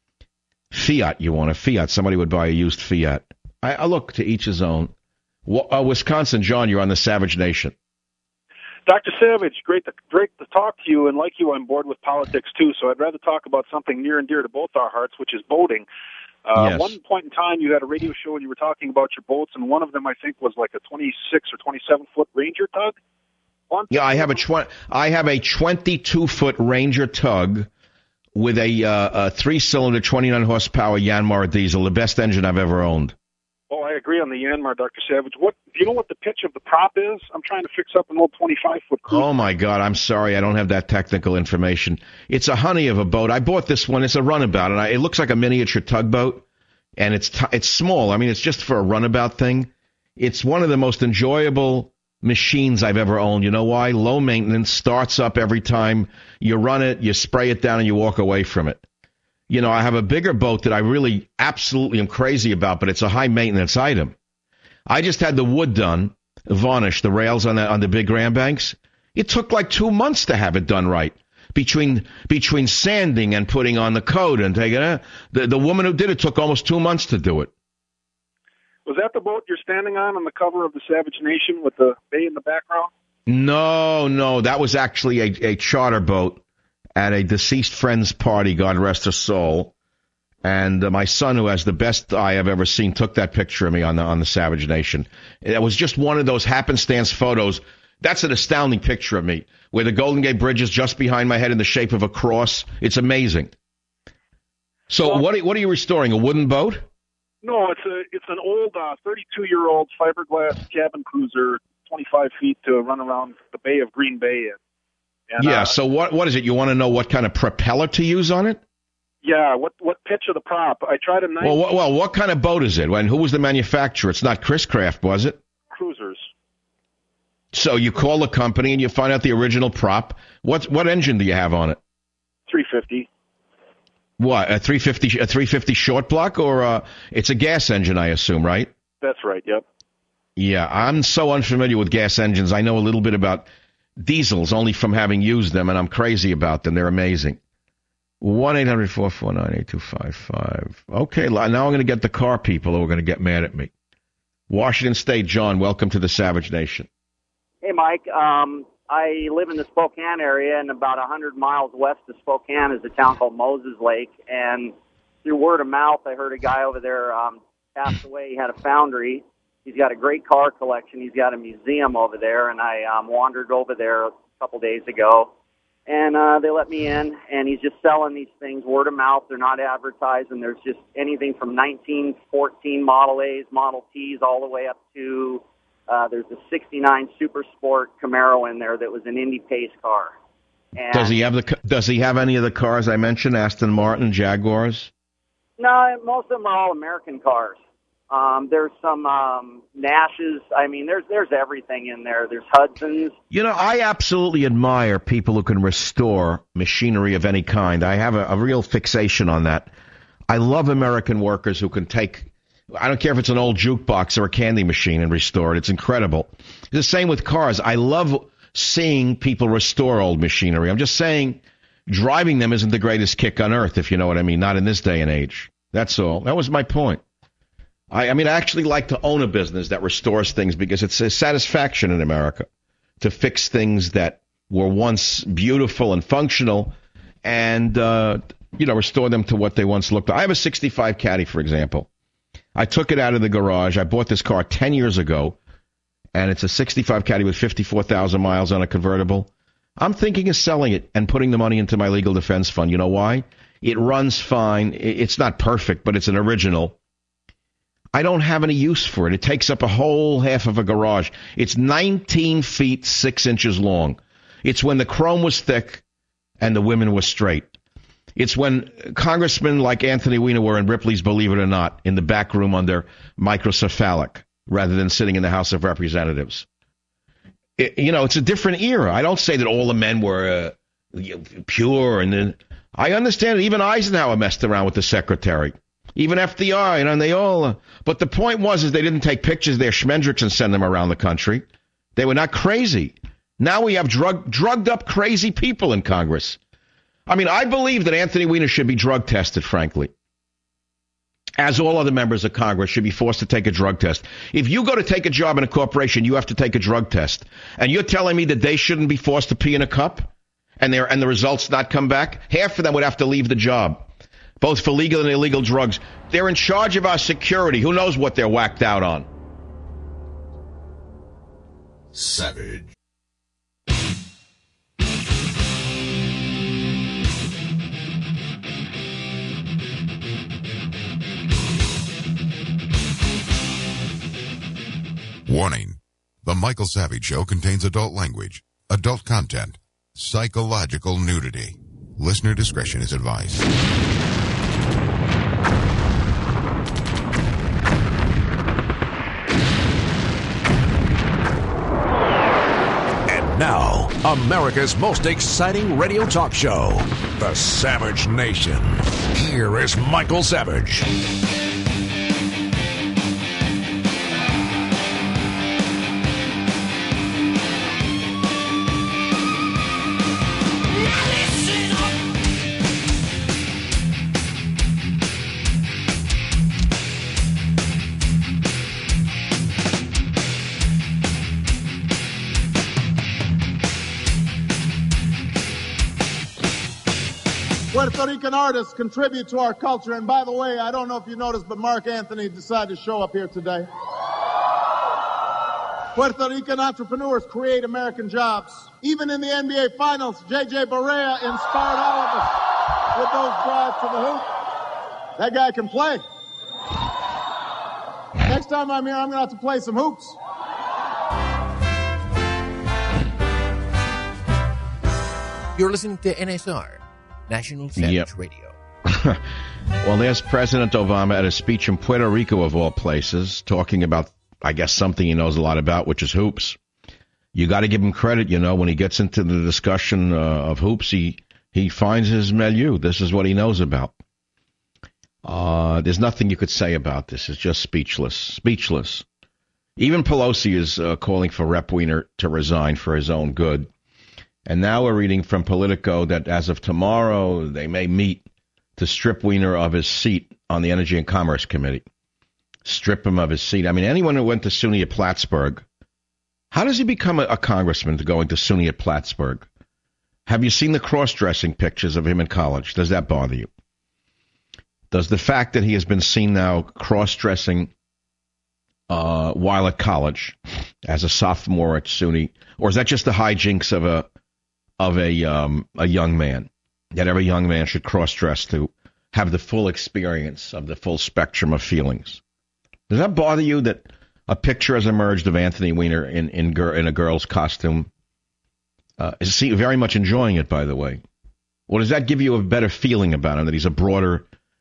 Fiat, you want a Fiat. Somebody would buy a used Fiat. I, I look, to each his own. Uh, Wisconsin, John, you're on the Savage Nation. Doctor Savage, great to, great to talk to you, and like you, I'm bored with politics too, so I'd rather talk about something near and dear to both our hearts, which is boating. Uh, yes. One point in time, you had a radio show and you were talking about your boats, and one of them, I think, was like a twenty-six or twenty-seven foot Ranger tug. One yeah, I have a tw- I have a twenty-two foot Ranger tug with a, uh, a three-cylinder, twenty-nine horsepower Yanmar diesel, the best engine I've ever owned. Oh, I agree on the Yanmar, Doctor Savage. What do you know what the pitch of the prop is? I'm trying to fix up an old twenty-five foot cruiser. Oh, my God. I'm sorry. I don't have that technical information. It's a honey of a boat. I bought this one. It's a runabout, and I, it looks like a miniature tugboat, and it's t- it's small. I mean, it's just for a runabout thing. It's one of the most enjoyable machines I've ever owned. You know why? Low maintenance, starts up every time you run it, you spray it down, and you walk away from it. You know, I have a bigger boat that I really absolutely am crazy about, but it's a high-maintenance item. I just had the wood done, varnish, the rails on the, on the big Grand Banks. It took like two months to have it done right. Between between sanding and putting on the coat and taking it, the, the woman who did it took almost two months to do it. Was that the boat you're standing on on the cover of the Savage Nation with the bay in the background? No, no, that was actually a, a charter boat at a deceased friend's party, God rest her soul. And uh, my son, who has the best eye I've ever seen, took that picture of me on the on the Savage Nation. It was just one of those happenstance photos. That's an astounding picture of me, where the Golden Gate Bridge is just behind my head in the shape of a cross. It's amazing. So well, what, are, what are you restoring, a wooden boat? No, it's a it's an old uh, thirty-two-year-old fiberglass cabin cruiser, twenty-five feet to run around the Bay of Green Bay in. And, yeah, uh, so what what is it? You want to know what kind of propeller to use on it? Yeah, what what pitch of the prop? I tried a nice... Well, what, well, what kind of boat is it? And who was the manufacturer? It's not Chris Craft, was it? Cruisers. So you call the company and you find out the original prop. What what engine do you have on it? three fifty. What, a three fifty a three fifty short block, or uh, it's a gas engine, I assume, right? That's right, yep. Yeah, I'm so unfamiliar with gas engines. I know a little bit about diesels only from having used them, and I'm crazy about them. They're amazing. one eight hundred four four nine eight two five five. Okay, now I'm going to get the car people who are going to get mad at me. Washington State, John, welcome to the Savage Nation. Hey, Mike. Um, I live in the Spokane area, and about one hundred miles west of Spokane is a town called Moses Lake. And through word of mouth, I heard a guy over there um, passed away. He had a foundry. He's got a great car collection. He's got a museum over there, and I um, wandered over there a couple days ago. And uh, they let me in, and he's just selling these things word of mouth. They're not advertised, and there's just anything from nineteen fourteen Model A's, Model T's, all the way up to uh, there's a sixty-nine Super Sport Camaro in there that was an Indy Pace car. And does he have the? Does he have any of the cars I mentioned? Aston Martin, Jaguars? No, most of them are all American cars. Um, there's some um, Nashes. I mean, there's there's everything in there. There's Hudsons. You know, I absolutely admire people who can restore machinery of any kind. I have a, a real fixation on that. I love American workers who can take, I don't care if it's an old jukebox or a candy machine, and restore it. It's incredible. The same with cars. I love seeing people restore old machinery. I'm just saying driving them isn't the greatest kick on earth, if you know what I mean. Not in this day and age. That's all. That was my point. I, I mean, I actually like to own a business that restores things because it's a satisfaction in America to fix things that were once beautiful and functional and, uh, you know, restore them to what they once looked like. I have a sixty-five Caddy, for example. I took it out of the garage. I bought this car ten years ago, and it's a sixty-five Caddy with fifty-four thousand miles on a convertible. I'm thinking of selling it and putting the money into my legal defense fund. You know why? It runs fine. It's not perfect, but it's an original. I don't have any use for it. It takes up a whole half of a garage. It's nineteen feet, six inches long. It's when the chrome was thick and the women were straight. It's when congressmen like Anthony Weiner were in Ripley's Believe It or Not in the back room under microcephalic rather than sitting in the House of Representatives. It, you know, it's a different era. I don't say that all the men were uh, pure. And then I understand it. Even Eisenhower messed around with the secretary. Even F D R, you know, and they all, uh, but the point was is they didn't take pictures of their Schmendricks and send them around the country. They were not crazy. Now we have drug, drugged up crazy people in Congress. I mean, I believe that Anthony Weiner should be drug tested, frankly. As all other members of Congress should be forced to take a drug test. If you go to take a job in a corporation, you have to take a drug test. And you're telling me that they shouldn't be forced to pee in a cup and their and the results not come back? Half of them would have to leave the job. Both for legal and illegal drugs. They're in charge of our security. Who knows what they're whacked out on? Savage. Warning. The Michael Savage Show contains adult language, adult content, psychological nudity. Listener discretion is advised. And now, America's most exciting radio talk show, The Savage Nation. Here is Michael Savage. Puerto Rican artists contribute to our culture. And by the way, I don't know if you noticed, but Mark Anthony decided to show up here today. Puerto Rican entrepreneurs create American jobs. Even in the N B A Finals, J J Barea inspired all of us with those drives to the hoop. That guy can play. Next time I'm here, I'm going to have to play some hoops. You're listening to N S R. National Savage yep. Radio. Well, there's President Obama at a speech in Puerto Rico, of all places, talking about, I guess, something he knows a lot about, which is hoops. You got to give him credit, you know, when he gets into the discussion uh, of hoops, he, he finds his milieu. This is what he knows about. Uh, there's nothing you could say about this. It's just speechless. Speechless. Even Pelosi is uh, calling for Rep Weiner to resign for his own good. And now we're reading from Politico that as of tomorrow, they may meet to strip Weiner of his seat on the Energy and Commerce Committee. Strip him of his seat. I mean, anyone who went to SUNY at Plattsburgh, how does he become a, a congressman going to SUNY at Plattsburgh? Have you seen the cross-dressing pictures of him in college? Does that bother you? Does the fact that he has been seen now cross-dressing uh, while at college as a sophomore at SUNY, or is that just the hijinks of a of a um, a young man, that every young man should cross-dress to have the full experience of the full spectrum of feelings? Does that bother you that a picture has emerged of Anthony Weiner in in, gir- in a girl's costume? Uh, is he very much enjoying it, by the way? Or does that give you a better feeling about him, that he's a broader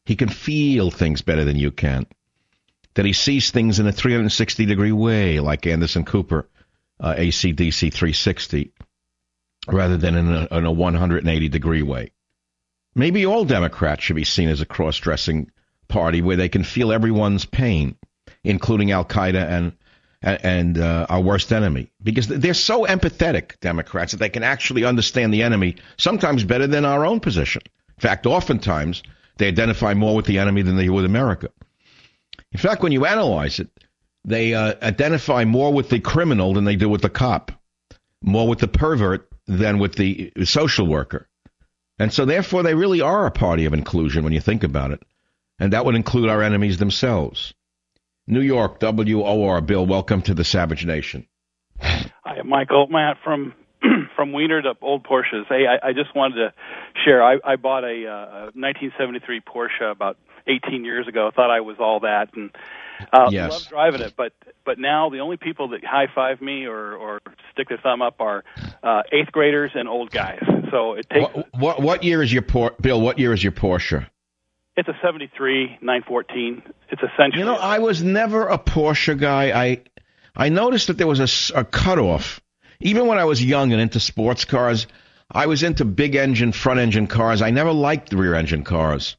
He can feel things better than you can. That he sees things in a three hundred sixty degree way, like Anderson Cooper, uh, A C D C three sixty, rather than in a, in a one hundred eighty degree way. Maybe all Democrats should be seen as a cross-dressing party where they can feel everyone's pain, including Al-Qaeda and and uh, our worst enemy. Because they're so empathetic, Democrats, that they can actually understand the enemy sometimes better than our own position. In fact, oftentimes, they identify more with the enemy than they do with America. In fact, when you analyze it, they uh, identify more with the criminal than they do with the cop, more with the pervert than with the social worker. And so, therefore, they really are a party of inclusion when you think about it. And that would include our enemies themselves. New York, W O R. Bill, welcome to the Savage Nation. Hi, Michael. Matt from from Wiener to Old Porsches. Hey, I, I just wanted to share. I, I bought a, uh, nineteen seventy-three Porsche about eighteen years ago. Thought I was all that, and uh, yes. love driving it. But but now the only people that high five me or, or stick their thumb up are uh, eighth graders and old guys. So it takes. What what, what year is your Por- Bill? What year is your Porsche? It's a seventy-three nine fourteen. It's essentially. You know, I was never a Porsche guy. I I noticed that there was a, a cutoff. Even when I was young and into sports cars, I was into big engine, front engine cars. I never liked the rear engine cars.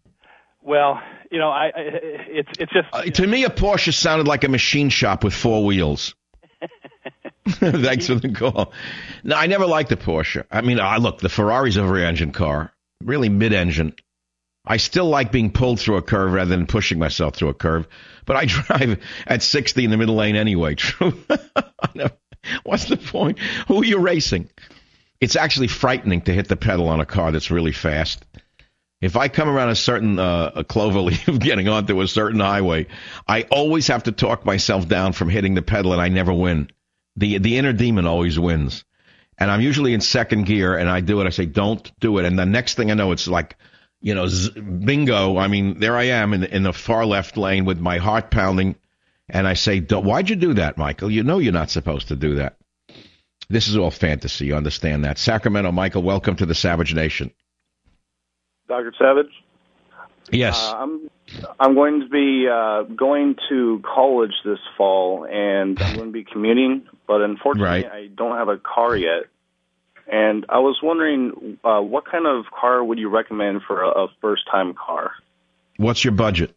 Well, you know, I, I it's it's just uh, to me a Porsche sounded like a machine shop with four wheels. Thanks for the call. No, I never liked the Porsche. I mean, I look, the Ferrari's a rear engine car, really mid engine. I still like being pulled through a curve rather than pushing myself through a curve, but I drive at sixty in the middle lane anyway. True. What's the point? Who are you racing? It's actually frightening to hit the pedal on a car that's really fast. If I come around a certain uh, a clover leaf getting onto a certain highway, I always have to talk myself down from hitting the pedal, and I never win. The the inner demon always wins. And I'm usually in second gear, and I do it. I say, don't do it. And the next thing I know, it's like, you know, z- bingo. I mean, there I am in the, in the far left lane with my heart pounding. And I say, don't, why'd you do that, Michael? You know you're not supposed to do that. This is all fantasy. You understand that. Sacramento, Michael, welcome to the Savage Nation. Doctor Savage? Yes. Uh, I'm I'm going to be uh, going to college this fall, and I'm going to be commuting, but unfortunately right. I don't have a car yet. And I was wondering, uh, what kind of car would you recommend for a, a first-time car? What's your budget?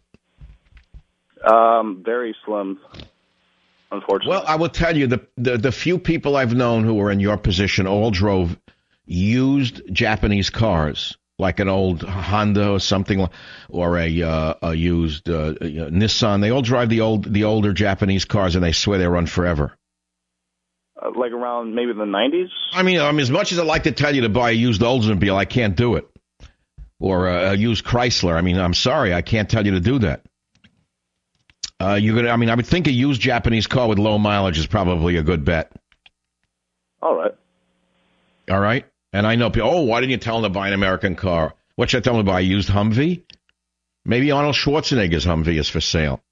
Um, very slim, unfortunately. Well, I will tell you, the, the, the few people I've known who were in your position all drove used Japanese cars, like an old Honda or something, or a, uh, a used uh, Nissan. They all drive the old the older Japanese cars, and they swear they run forever. Uh, like around maybe the nineties? I mean, I mean, as much as I'd like to tell you to buy a used Oldsmobile, I can't do it. Or a, a used Chrysler. I mean, I'm sorry, I can't tell you to do that. Uh, you're gonna. I mean, I would think a used Japanese car with low mileage is probably a good bet. All right. All right. And I know people, oh, why didn't you tell them to buy an American car? What should I tell them to buy? A used Humvee? Maybe Arnold Schwarzenegger's Humvee is for sale.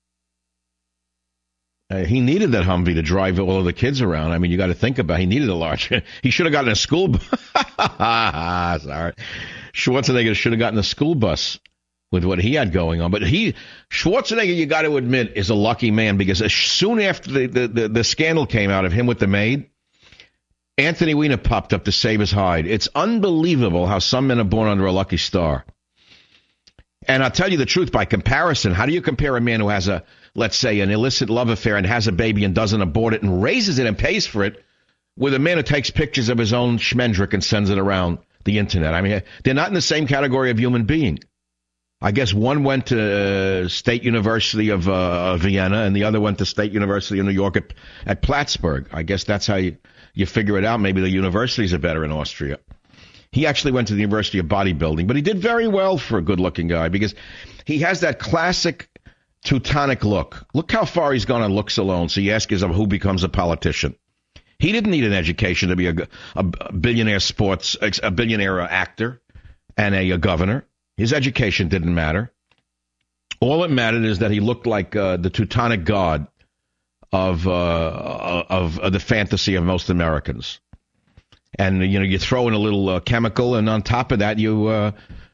Uh, he needed that Humvee to drive all of the kids around. I mean, you got to think about it. He needed a large. He should have gotten a school bus. Sorry. Schwarzenegger should have gotten a school bus with what he had going on. But he, Schwarzenegger, you got to admit, is a lucky man, because as soon after the, the, the, the scandal came out of him with the maid, Anthony Weiner popped up to save his hide. It's unbelievable how some men are born under a lucky star. And I'll tell you the truth, by comparison, how do you compare a man who has a, let's say, an illicit love affair and has a baby and doesn't abort it and raises it and pays for it, with a man who takes pictures of his own schmendrick and sends it around the internet? I mean, they're not in the same category of human being. I guess one went to uh, State University of uh, Vienna, and the other went to State University of New York at, at Plattsburgh. I guess that's how you, you figure it out. Maybe the universities are better in Austria. He actually went to the University of Bodybuilding, but he did very well for a good-looking guy, because he has that classic Teutonic look. Look how far he's gone on looks alone. So you ask yourself, who becomes a politician? He didn't need an education to be a, a, a billionaire sports, a billionaire actor and a, a governor. His education didn't matter. All that mattered is that he looked like uh, the Teutonic god of, uh, of of the fantasy of most Americans. And, you know, you throw in a little uh, chemical, and on top of that, you uh,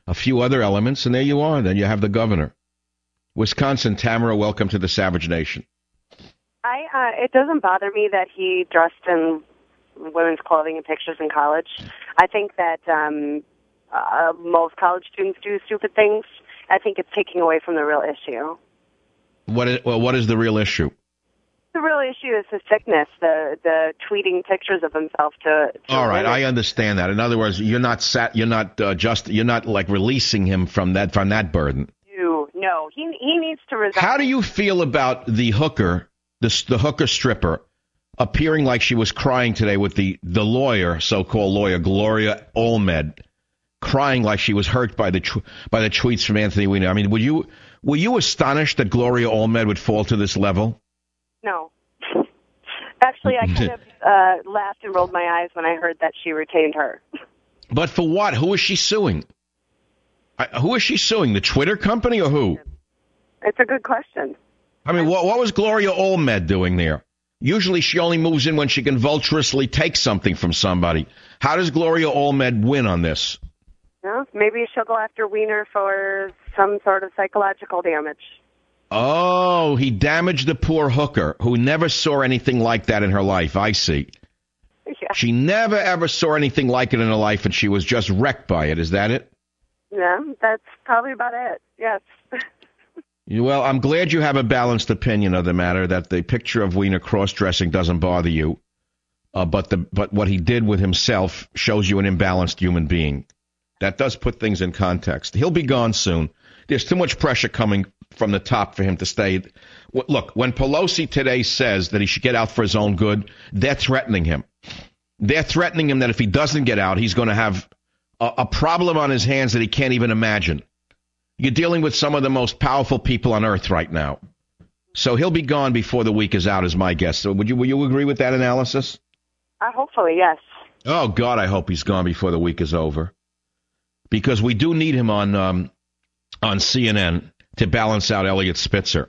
a few other elements, and there you are. Then you have the governor. Wisconsin, Tamara, welcome to the Savage Nation. I, uh, it doesn't bother me that he dressed in women's clothing in pictures in college. I think that um, uh, most college students do stupid things. I think it's taking away from the real issue. What is, well, what is the real issue? The real issue is his sickness, the the tweeting pictures of himself to. to All right, women. I understand that. In other words, you're not sat, you're not uh, just, you're not like releasing him from that from that burden. No, no, he he needs to resign. How do you feel about the hooker, the the hooker stripper, appearing like she was crying today with the the lawyer, so-called lawyer Gloria Olmed, crying like she was hurt by the tw- by the tweets from Anthony Weiner? I mean, were you were you astonished that Gloria Olmed would fall to this level? No. Actually, I kind of uh, laughed and rolled my eyes when I heard that she retained her. But for what? Who is she suing? I, who is she suing? The Twitter company or who? It's a good question. I mean, what, what was Gloria Olmed doing there? Usually she only moves in when she can vulturously take something from somebody. How does Gloria Olmed win on this? Well, maybe she'll go after Weiner for some sort of psychological damage. Oh, he damaged the poor hooker who never saw anything like that in her life. I see. Yeah. She never, ever saw anything like it in her life, and she was just wrecked by it. Is that it? Yeah, that's probably about it. Yes. Well, I'm glad you have a balanced opinion of the matter, that the picture of Weiner cross-dressing doesn't bother you, uh, but the but what he did with himself shows you an imbalanced human being. That does put things in context. He'll be gone soon. There's too much pressure coming from the top for him to stay. Look, when Pelosi today says that he should get out for his own good, they're threatening him. They're threatening him that if he doesn't get out, he's going to have a, a problem on his hands that he can't even imagine. You're dealing with some of the most powerful people on earth right now. So he'll be gone before the week is out, is my guess. So would you, will you agree with that analysis? Uh, hopefully, yes. Oh, God, I hope he's gone before the week is over. Because we do need him on um, on C N N to balance out Elliot Spitzer.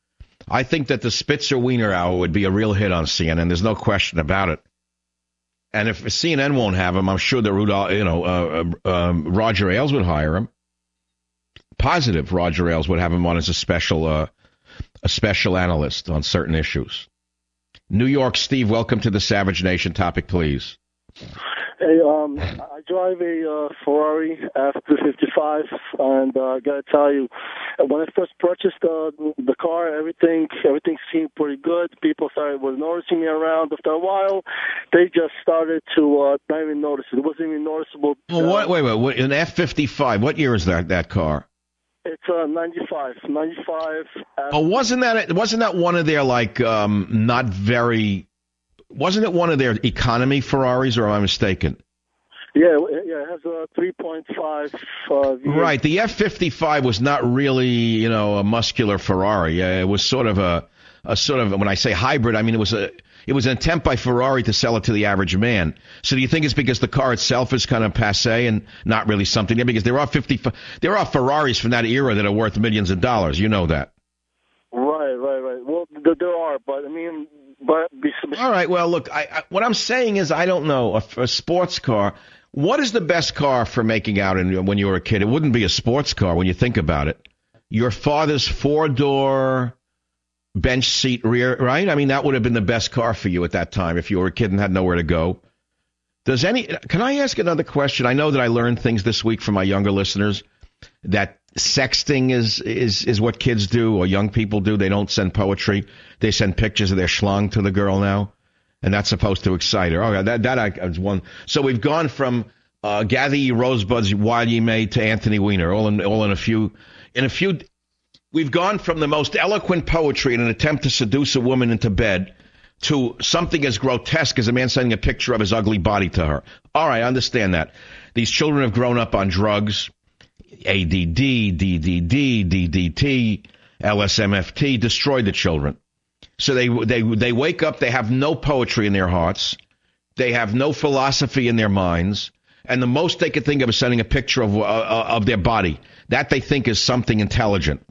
I think that the Spitzer-Weiner hour would be a real hit on C N N. There's no question about it. And if C N N won't have him, I'm sure that Rudolph, you know, uh, uh, um, Roger Ailes would hire him. Positive Roger Ailes would have him on as a special uh, a special analyst on certain issues. New York, Steve, welcome to the Savage Nation. Topic, please. Hey, um, I drive a uh, Ferrari F two fifty-five, and uh, I gotta tell you, when I first purchased uh, the car, everything everything seemed pretty good. People started was noticing me around. After a while, they just started to uh, not even notice it. It wasn't even noticeable. Well, what? Wait, wait, wait. An F fifty-five. What year is that that car? It's uh, ninety-five. ninety-five. Oh, wasn't that wasn't that one of their like um, not very? Wasn't it one of their economy Ferraris, or am I mistaken? Yeah, yeah, it has a three point five. Uh, right, the F fifty-five was not really, you know, a muscular Ferrari. Uh, it was sort of a, a sort of, when I say hybrid, I mean it was a, it was an attempt by Ferrari to sell it to the average man. So do you think it's because the car itself is kind of passé and not really something? Yeah, because there are fifty, there are Ferraris from that era that are worth millions of dollars. You know that. Right, right, right. Well, there are, but I mean. But all right. Well, look, I, I, what I'm saying is I don't know. A, a sports car. What is the best car for making out in, when you were a kid? It wouldn't be a sports car when you think about it. Your father's four-door bench seat rear, right? I mean, that would have been the best car for you at that time if you were a kid and had nowhere to go. Does any? Can I ask another question? I know that I learned things this week from my younger listeners that sexting is, is, is what kids do or young people do. They don't send poetry. They send pictures of their schlong to the girl now, and that's supposed to excite her. Oh, that, that I, was one. So we've gone from uh, gather ye rosebuds while ye may to Anthony Weiner, all in, all in a few, in a few. We've gone from the most eloquent poetry in an attempt to seduce a woman into bed to something as grotesque as a man sending a picture of his ugly body to her. All right, I understand that. These children have grown up on drugs. A D D, D D D, D D T, L S M F T, destroyed the children. So they they they wake up, they have no poetry in their hearts, they have no philosophy in their minds, and the most they could think of is sending a picture of uh, of their body. That they think is something intelligent.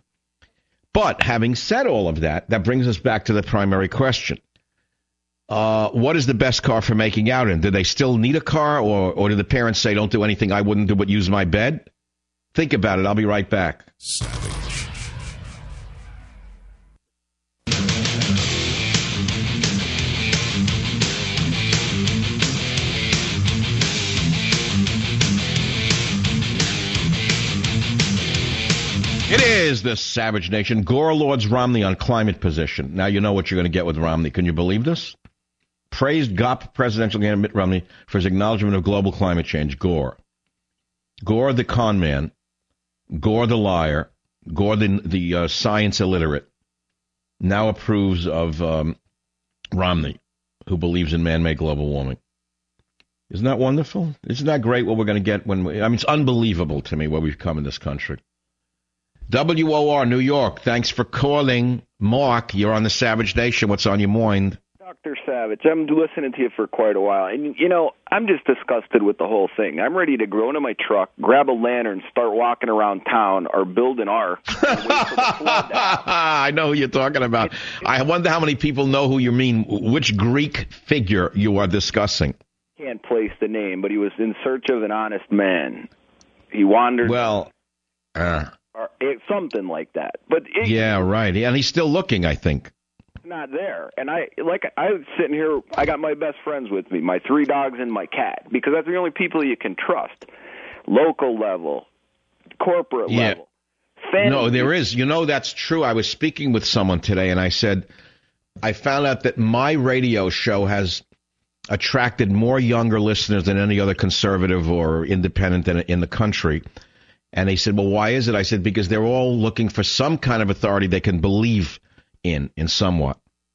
But having said all of that, that brings us back to the primary question. Uh, what is the best car for making out in? Do they still need a car, or, or do the parents say, don't do anything I wouldn't do but use my bed? Think about it. I'll be right back. Savage. It is the Savage Nation. Gore Lords Romney on climate position. Now you know what you're going to get with Romney. Can you believe this? Praised G O P presidential candidate Mitt Romney for his acknowledgement of global climate change. Gore. Gore the con man. Gore the liar. Gore the, the uh, science illiterate. Now approves of um, Romney, who believes in man-made global warming. Isn't that wonderful? Isn't that great what we're going to get when we... I mean, it's unbelievable to me where we've come in this country. W O R, New York, thanks for calling. Mark, you're on the Savage Nation. What's on your mind? Doctor Savage, I'm listening to you for quite a while, and, you know, I'm just disgusted with the whole thing. I'm ready to go into my truck, grab a lantern, start walking around town, or build an ark, and wait for the flood to happen. I know who you're talking about. I wonder how many people know who you mean, which Greek figure you are discussing. Can't place the name, but he was in search of an honest man. He wandered... Well... Uh... Or it, something like that. But it, yeah, right. And he's still looking, I think. Not there. And I like I was sitting here, I got my best friends with me, my three dogs and my cat, because that's the only people you can trust. Local level, corporate yeah. level. Family. No, there is. You know, that's true. I was speaking with someone today, and I said, I found out that my radio show has attracted more younger listeners than any other conservative or independent in, in the country. And they said, well, why is it? I said, because they're all looking for some kind of authority they can believe in, in somewhat.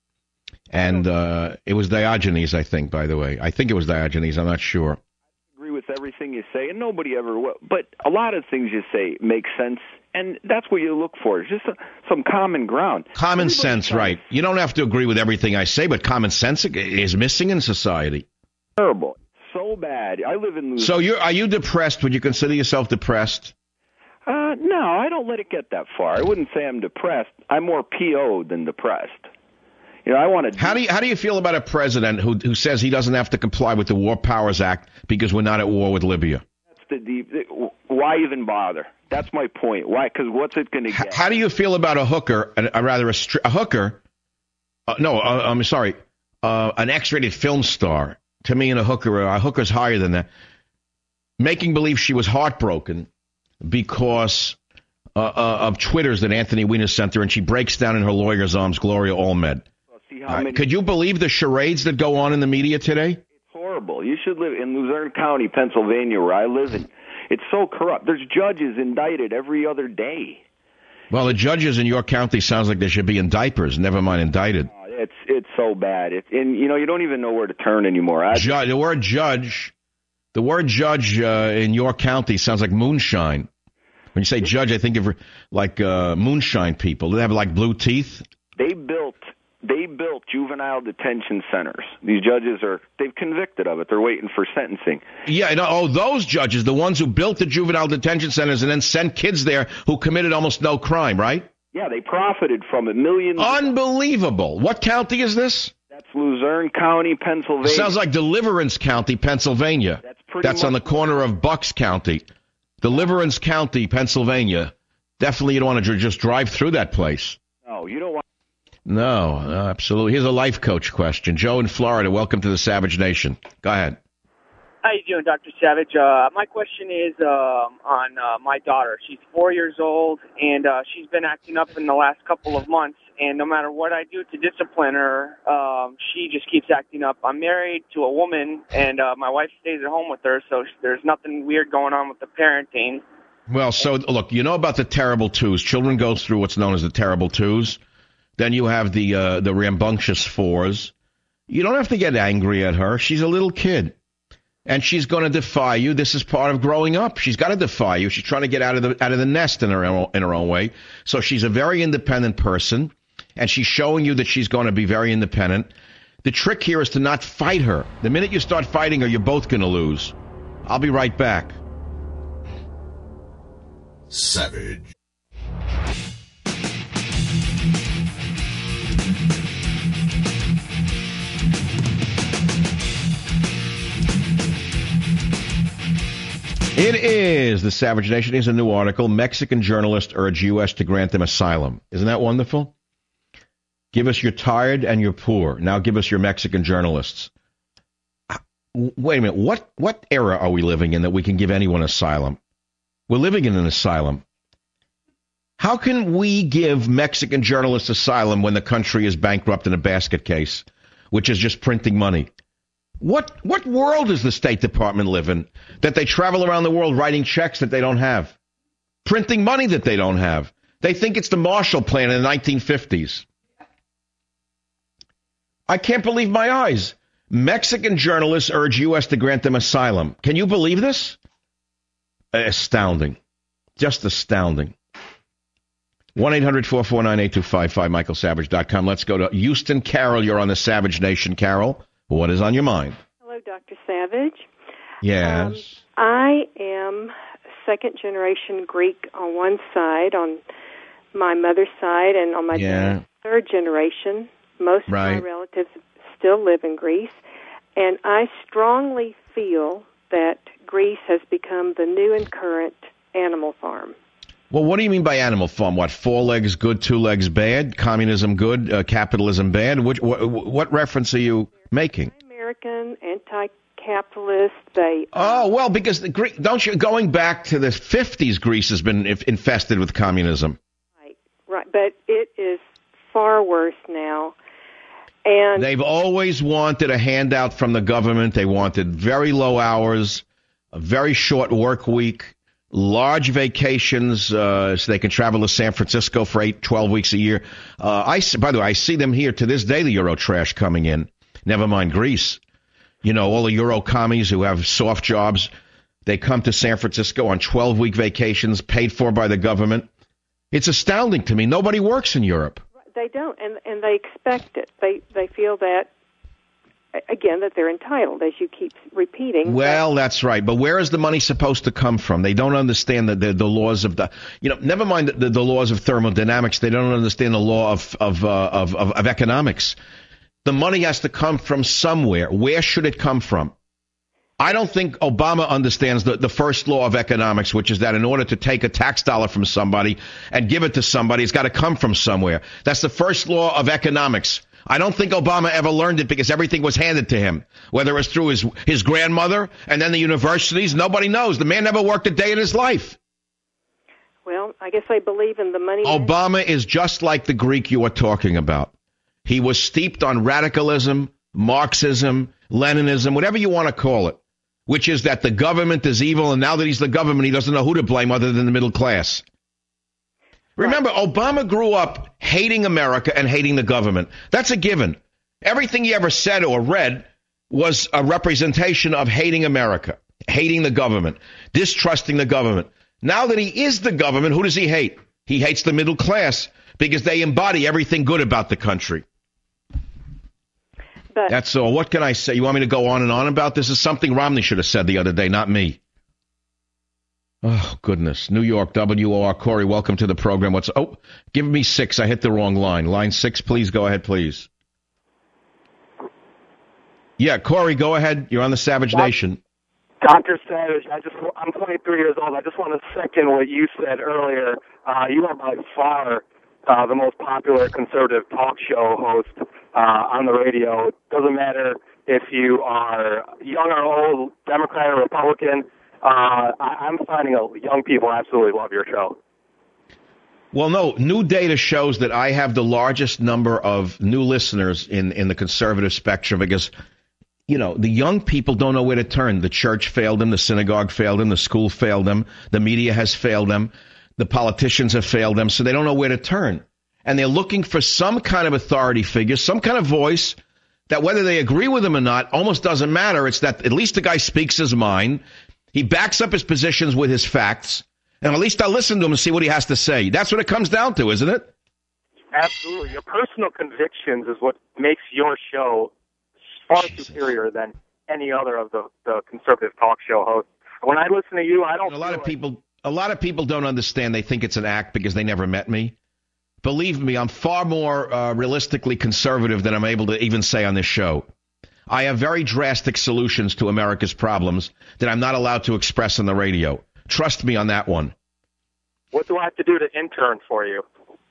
And uh, it was Diogenes, I think, by the way. I think it was Diogenes. I'm not sure. I agree with everything you say, and nobody ever will. But a lot of things you say make sense, and that's what you look for. It's just a, some common ground. Common Everybody's sense, right. You don't have to agree with everything I say, but common sense is missing in society. Terrible. So bad. I live in... So you're, are you depressed? Would you consider yourself depressed? Uh, no, I don't let it get that far. I wouldn't say I'm depressed. I'm more P O'd than depressed. You know, I want to. How do you how do you feel about a president who who says he doesn't have to comply with the War Powers Act because we're not at war with Libya? That's the deep. Why even bother? That's my point. Why? Because what's it going to get? How do you feel about a hooker, a, a rather a, a hooker? Uh, no, uh, I'm sorry, uh, an X-rated film star. To me, and a hooker, a hooker's higher than that. Making believe she was heartbroken because uh, uh, of Twitters that Anthony Weiner sent her, and she breaks down in her lawyer's arms, Gloria Allmed. Well, see how many- uh, could you believe the charades that go on in the media today? It's horrible. You should live in Luzerne County, Pennsylvania, where I live in. It's so corrupt. There's judges indicted every other day. Well, the judges in your county sounds like they should be in diapers, never mind indicted. Uh, it's it's so bad. It's, and, you know, you don't even know where to turn anymore. I- Ju- the word judge... The word judge uh, in your county sounds like moonshine. When you say judge, I think of like uh, moonshine people. Do they have like blue teeth? They built they built juvenile detention centers. These judges are they've convicted of it. They're waiting for sentencing. Yeah, no, oh, those judges, the ones who built the juvenile detention centers and then sent kids there who committed almost no crime, right? Yeah, they profited from it. Millions. Unbelievable. What county is this? That's Luzerne County, Pennsylvania. Sounds like Deliverance County, Pennsylvania. That's pretty That's much on the corner of Bucks County. Deliverance County, Pennsylvania. Definitely you don't want to just drive through that place. No, you don't want. No, no, absolutely. Here's a life coach question. Joe in Florida, welcome to the Savage Nation. Go ahead. How you doing, Doctor Savage? Uh, my question is uh, on uh, my daughter. She's four years old, and uh, she's been acting up in the last couple of months. And no matter what I do to discipline her, um, she just keeps acting up. I'm married to a woman, and uh, my wife stays at home with her, so there's nothing weird going on with the parenting. Well, so, look, you know about the terrible twos. Children go through what's known as the terrible twos. Then you have the uh, the rambunctious fours. You don't have to get angry at her. She's a little kid. And she's going to defy you. This is part of growing up. She's got to defy you. She's trying to get out of the out of the nest in her own, in her own way. So she's a very independent person, and she's showing you that she's going to be very independent. The trick here is to not fight her. The minute you start fighting her, you're both going to lose. I'll be right back. Savage. It is the Savage Nation. Here's a new article. Mexican journalists urge U S to grant them asylum. Isn't that wonderful? Give us your tired and your poor. Now give us your Mexican journalists. Wait a minute. What what era are we living in that we can give anyone asylum? We're living in an asylum. How can we give Mexican journalists asylum when the country is bankrupt in a basket case, which is just printing money? What what world does the State Department live in that they travel around the world writing checks that they don't have, printing money that they don't have? They think it's the Marshall Plan in the nineteen fifties. I can't believe my eyes. Mexican journalists urge U S to grant them asylum. Can you believe this? Astounding. Just astounding. one eight hundred four four nine eight two five five, michael savage dot com. Let's go to Houston. Carol, you're on the Savage Nation. Carol, what is on your mind? Hello, Doctor Savage. Yes. Um, I am second-generation Greek on one side, on my mother's side, and on my yeah. dad's third generation. Most right. of my relatives still live in Greece, and I strongly feel that Greece has become the new and current animal farm. Well, what do you mean by animal farm? What, four legs good, two legs bad? Communism good, uh, capitalism bad? Which, wh- what reference are you making? American, anti-capitalist, they... Oh, well, because, the Greek, don't you, going back to the fifties, Greece has been if, infested with communism. Right, right, but it is far worse now. And they've always wanted a handout from the government. They wanted very low hours, a very short work week, large vacations, uh, so they can travel to San Francisco for eight, twelve weeks a year. Uh, I, by the way, I see them here to this day, the Euro trash coming in. Never mind Greece. You know, all the Euro commies who have soft jobs, they come to San Francisco on twelve-week vacations paid for by the government. It's astounding to me. Nobody works in Europe. They don't, and and they expect it. They they feel that, again, that they're entitled, as you keep repeating. Well, that's right. But where is the money supposed to come from? They don't understand the the, the laws of the, you know, never mind the, the laws of thermodynamics. They don't understand the law of of, uh, of of of economics. The money has to come from somewhere. Where should it come from? I don't think Obama understands the, the first law of economics, which is that in order to take a tax dollar from somebody and give it to somebody, it's got to come from somewhere. That's the first law of economics. I don't think Obama ever learned it because everything was handed to him, whether it was through his, his grandmother and then the universities. Nobody knows. The man never worked a day in his life. Well, I guess they believe in the money. Obama is just like the Greek you are talking about. He was steeped on radicalism, Marxism, Leninism, whatever you want to call it, which is that the government is evil, and now that he's the government, he doesn't know who to blame other than the middle class. Remember, Obama grew up hating America and hating the government. That's a given. Everything he ever said or read was a representation of hating America, hating the government, distrusting the government. Now that he is the government, who does he hate? He hates the middle class because they embody everything good about the country. But that's all. What can I say? You want me to go on and on about this? This is something Romney should have said the other day, not me. Oh, goodness. New York, W O R. Corey, welcome to the program. What's Oh, give me six. I hit the wrong line. Line six, please. Go ahead, please. Yeah, Corey, go ahead. You're on the Savage Doc- Nation. Doctor Savage, I just, I'm twenty-three years old. I just want to second what you said earlier. Uh, you are by far uh, the most popular conservative talk show host uh, on the radio. It doesn't matter if you are young or old, Democrat or Republican. Uh, I, I'm finding out young people absolutely love your show. Well, no, new data shows that I have the largest number of new listeners in, in the conservative spectrum because, you know, the young people don't know where to turn. The church failed them. The synagogue failed them. The school failed them. The media has failed them. The politicians have failed them. So they don't know where to turn. And they're looking for some kind of authority figure, some kind of voice that whether they agree with him or not almost doesn't matter. It's that at least the guy speaks his mind. He backs up his positions with his facts. And at least I'll listen to him and see what he has to say. That's what it comes down to, isn't it? Absolutely. Your personal convictions is what makes your show far Jesus. superior than any other of the, the conservative talk show hosts. When I listen to you, I don't. A lot of like... people, a lot of people don't understand. They think it's an act because they never met me. Believe me, I'm far more uh, realistically conservative than I'm able to even say on this show. I have very drastic solutions to America's problems that I'm not allowed to express on the radio. Trust me on that one. What do I have to do to intern for you?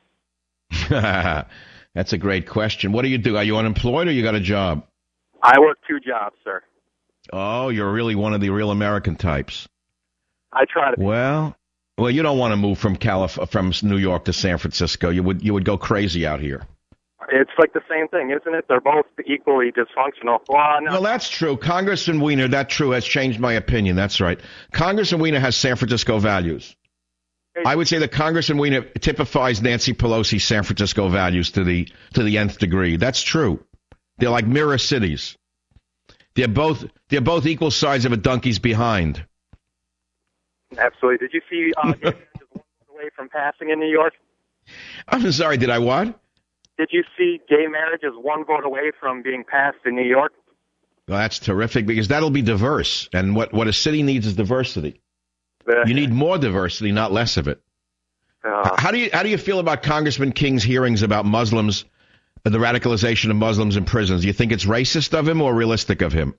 That's a great question. What do you do? Are you unemployed or you got a job? I work two jobs, sir. Oh, you're really one of the real American types. I try to be. Well, well, you don't want to move from Calif- from New York to San Francisco. You would you would go crazy out here. It's like the same thing, isn't it? They're both equally dysfunctional. Well, no. well, that's true. Congressman Weiner, that true, has changed my opinion. That's right. Congressman Weiner has San Francisco values. I would say that Congressman Weiner typifies Nancy Pelosi's San Francisco values to the to the nth degree. That's true. They're like mirror cities. They're both they're both equal sides of a donkey's behind. Absolutely. Did you see uh, gay marriage is one vote away from passing in New York? I'm sorry. Did I what? Did you see gay marriage is one vote away from being passed in New York? Well, that's terrific because that'll be diverse, and what what a city needs is diversity. You need more diversity, not less of it. Uh, how do you how do you feel about Congressman King's hearings about Muslims, the radicalization of Muslims in prisons? Do you think it's racist of him or realistic of him?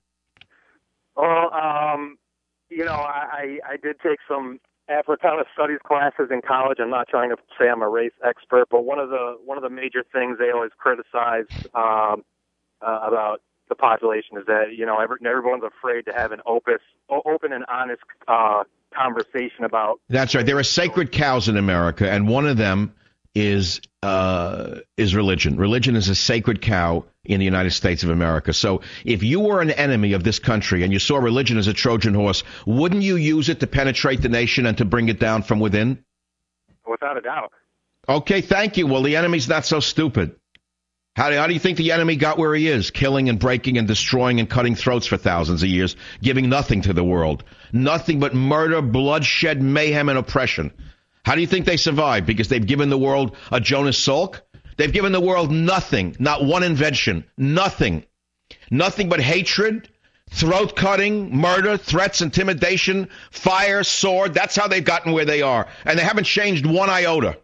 Well, um, you know, I, I did take some Africana studies classes in college. I'm not trying to say I'm a race expert, but one of the one of the major things they always criticize um, uh, about the population is that you know every, everyone's afraid to have an open, open and honest uh, conversation about. That's right. There are sacred cows in America, and one of them is uh, is religion. Religion is a sacred cow in the United States of America. So if you were an enemy of this country and you saw religion as a Trojan horse, wouldn't you use it to penetrate the nation and to bring it down from within? Without a doubt. Okay, thank you. Well, the enemy's not so stupid. How do, how do you think the enemy got where he is? Killing and breaking and destroying and cutting throats for thousands of years, giving nothing to the world. Nothing but murder, bloodshed, mayhem, and oppression. How do you think they survived? Because they've given the world a Jonas Salk? They've given the world nothing, not one invention, nothing. Nothing but hatred, throat cutting, murder, threats, intimidation, fire, sword. That's how they've gotten where they are. And they haven't changed one iota.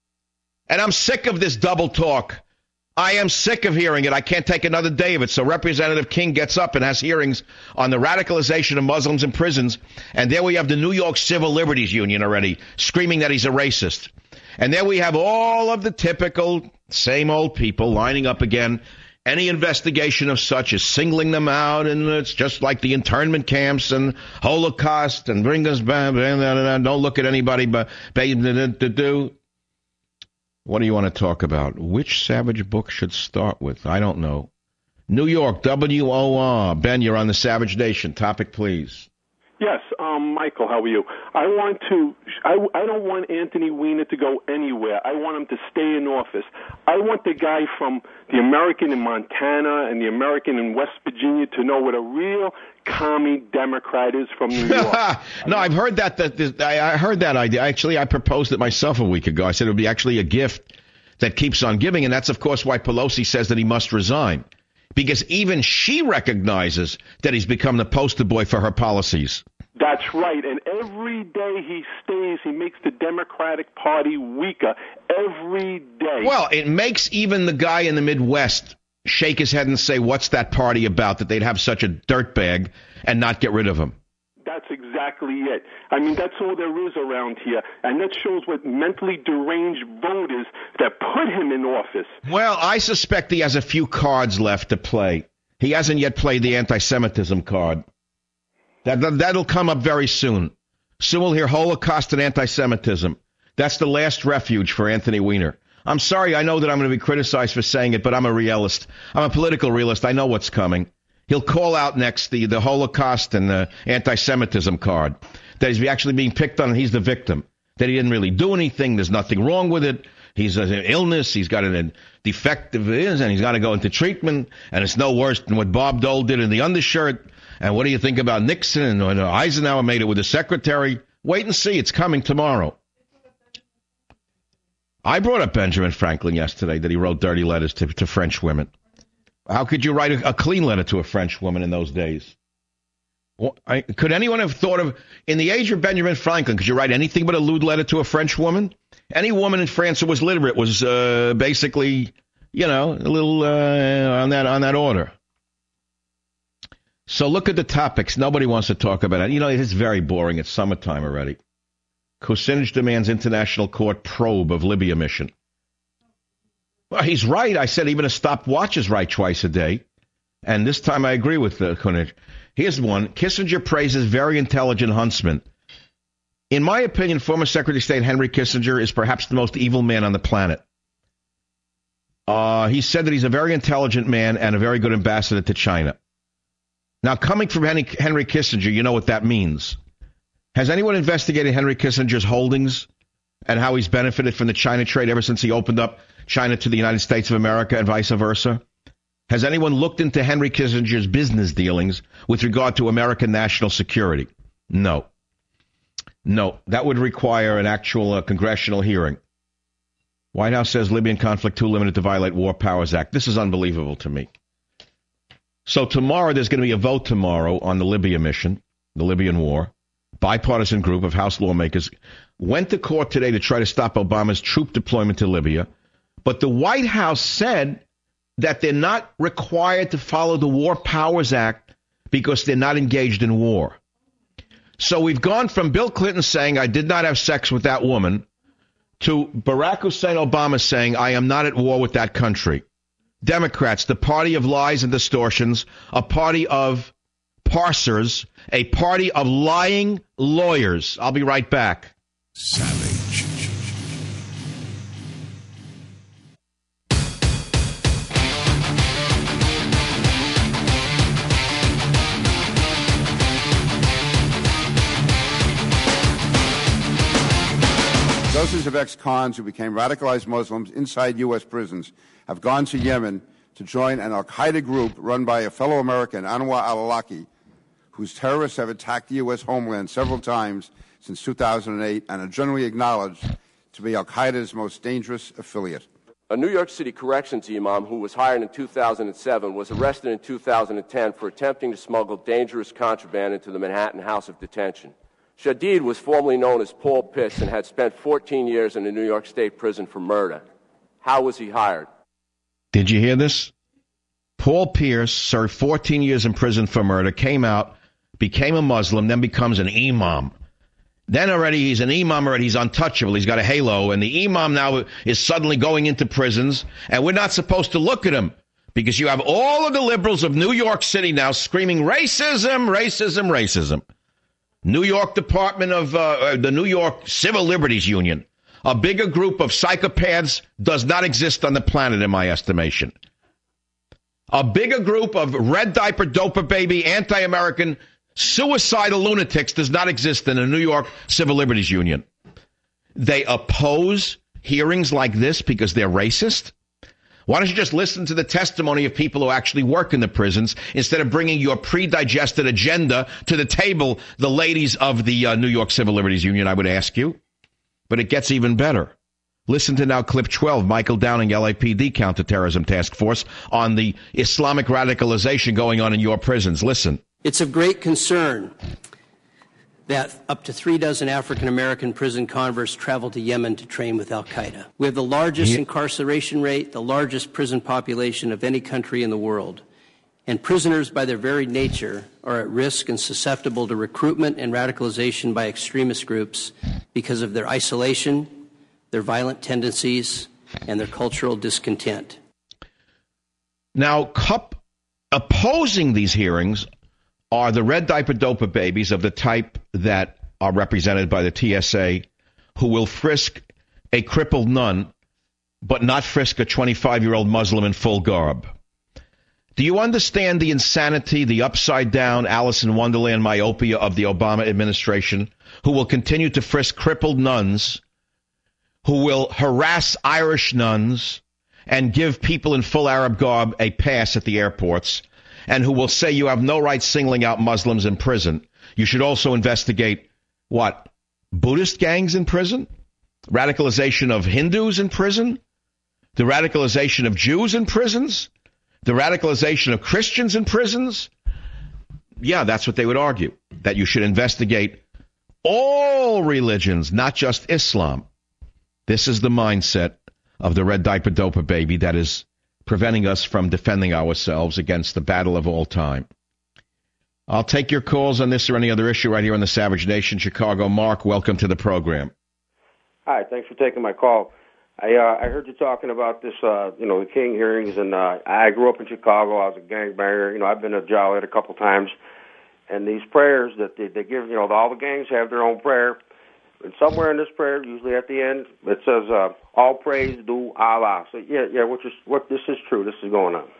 And I'm sick of this double talk. I am sick of hearing it. I can't take another day of it. So Representative King gets up and has hearings on the radicalization of Muslims in prisons. And there we have the New York Civil Liberties Union already screaming that he's a racist. And there we have all of the typical same old people lining up again. Any investigation of such is singling them out, and it's just like the internment camps and Holocaust and bring us back. Don't look at anybody but do. What do you want to talk about? Which Savage book should start with? I don't know. New York, W O R. Ben, you're on the Savage Nation. Topic, please. Yes, um, Michael, how are you? I want to. I, I don't want Anthony Weiner to go anywhere. I want him to stay in office. I want the guy from the American in Montana and the American in West Virginia to know what a real commie Democrat is from New York. No, I've heard that. That, that I heard that idea. Actually, I proposed it myself a week ago. I said it would be actually a gift that keeps on giving, and that's, of course, why Pelosi says that he must resign. Because even she recognizes that he's become the poster boy for her policies. That's right. And every day he stays, he makes the Democratic Party weaker. Every day. Well, it makes even the guy in the Midwest shake his head and say, what's that party about, that they'd have such a dirtbag and not get rid of him? That's exactly it. I mean, that's all there is around here. And that shows what mentally deranged voters that put him in office. Well, I suspect he has a few cards left to play. He hasn't yet played the anti-Semitism card. That, that, that'll come up very soon. Soon we'll hear Holocaust and anti-Semitism. That's the last refuge for Anthony Weiner. I'm sorry, I know that I'm going to be criticized for saying it, but I'm a realist. I'm a political realist. I know what's coming. He'll call out next the, the Holocaust and the anti-Semitism card. That he's actually being picked on and he's the victim. That he didn't really do anything. There's nothing wrong with it. He's an illness. He's got a defective is, and he's got to go into treatment. And it's no worse than what Bob Dole did in the undershirt. And what do you think about Nixon and Eisenhower made it with the secretary? Wait and see. It's coming tomorrow. I brought up Benjamin Franklin yesterday, that he wrote dirty letters to, to French women. How could you write a, a clean letter to a French woman in those days? Well, I, could anyone have thought of, in the age of Benjamin Franklin, could you write anything but a lewd letter to a French woman? Any woman in France who was literate was uh, basically, you know, a little uh, on that on that order. So look at the topics. Nobody wants to talk about it. You know, it is very boring. It's summertime already. Kucinich demands international court probe of Libya mission. Well, he's right. I said even a stopwatch is right twice a day. And this time I agree with uh, Kucinich. Here's one. Kissinger praises very intelligent huntsman. In my opinion, former Secretary of State Henry Kissinger is perhaps the most evil man on the planet. Uh, he said that he's a very intelligent man and a very good ambassador to China. Now, coming from Henry, Henry Kissinger, you know what that means. Has anyone investigated Henry Kissinger's holdings and how he's benefited from the China trade ever since he opened up China to the United States of America and vice versa? Has anyone looked into Henry Kissinger's business dealings with regard to American national security? No. No, that would require an actual uh, congressional hearing. White House says Libyan conflict too limited to violate War Powers Act. This is unbelievable to me. So tomorrow, there's going to be a vote tomorrow on the Libya mission, the Libyan war. Bipartisan group of House lawmakers went to court today to try to stop Obama's troop deployment to Libya. But the White House said that they're not required to follow the War Powers Act because they're not engaged in war. So we've gone from Bill Clinton saying, I did not have sex with that woman, to Barack Hussein Obama saying, I am not at war with that country. Democrats, the party of lies and distortions, a party of parsers, a party of lying lawyers. I'll be right back. Savage. Dozens of ex-cons who became radicalized Muslims inside U S prisons have gone to Yemen to join an al-Qaeda group run by a fellow American, Anwar al-Awlaki, whose terrorists have attacked the U S homeland several times since two thousand eight and are generally acknowledged to be al-Qaeda's most dangerous affiliate. A New York City corrections imam who was hired in two thousand seven was arrested in two thousand ten for attempting to smuggle dangerous contraband into the Manhattan House of Detention. Shadid was formerly known as Paul Pitts and had spent fourteen years in a New York State prison for murder. How was he hired? Did you hear this? Paul Pierce served fourteen years in prison for murder, came out, became a Muslim, then becomes an imam. Then already he's an imam, already he's untouchable. He's got a halo, and the imam now is suddenly going into prisons, and we're not supposed to look at him because you have all of the liberals of New York City now screaming racism, racism, racism. New York Department of uh, the New York Civil Liberties Union. A bigger group of psychopaths does not exist on the planet, in my estimation. A bigger group of red diaper, doper baby, anti-American, suicidal lunatics does not exist in the New York Civil Liberties Union. They oppose hearings like this because they're racist. Why don't you just listen to the testimony of people who actually work in the prisons instead of bringing your pre-digested agenda to the table, the ladies of the uh, New York Civil Liberties Union, I would ask you. But it gets even better. Listen to now clip twelve, Michael Downing, L A P D Counterterrorism Task Force, on the Islamic radicalization going on in your prisons. Listen. It's of great concern that up to three dozen African-American prison converts travel to Yemen to train with al-Qaeda. We have the largest yeah. incarceration rate, the largest prison population of any country in the world. And prisoners, by their very nature, are at risk and susceptible to recruitment and radicalization by extremist groups because of their isolation, their violent tendencies, and their cultural discontent. Now, cup opposing these hearings are the red diaper doper babies of the type that are represented by the T S A, who will frisk a crippled nun, but not frisk a twenty-five-year-old Muslim in full garb. Do you understand the insanity, the upside-down Alice in Wonderland myopia of the Obama administration, who will continue to frisk crippled nuns, who will harass Irish nuns, and give people in full Arab garb a pass at the airports, and who will say you have no right singling out Muslims in prison? You should also investigate, what, Buddhist gangs in prison? Radicalization of Hindus in prison? The radicalization of Jews in prisons? The radicalization of Christians in prisons? Yeah, that's what they would argue, that you should investigate all religions, not just Islam. This is the mindset of the red diaper doper baby that is preventing us from defending ourselves against the battle of all time. I'll take your calls on this or any other issue right here on the Savage Nation. Chicago. Mark, welcome to the program. Hi, thanks for taking my call. I uh, I heard you talking about this, uh, you know, the King hearings, and uh, I grew up in Chicago. I was a gangbanger. You know, I've been to Joliet a couple times, and these prayers that they, they give, you know, all the gangs have their own prayer, and somewhere in this prayer, usually at the end, it says, uh, "All praise due Allah." So yeah, yeah, which is what this is true. This is going on.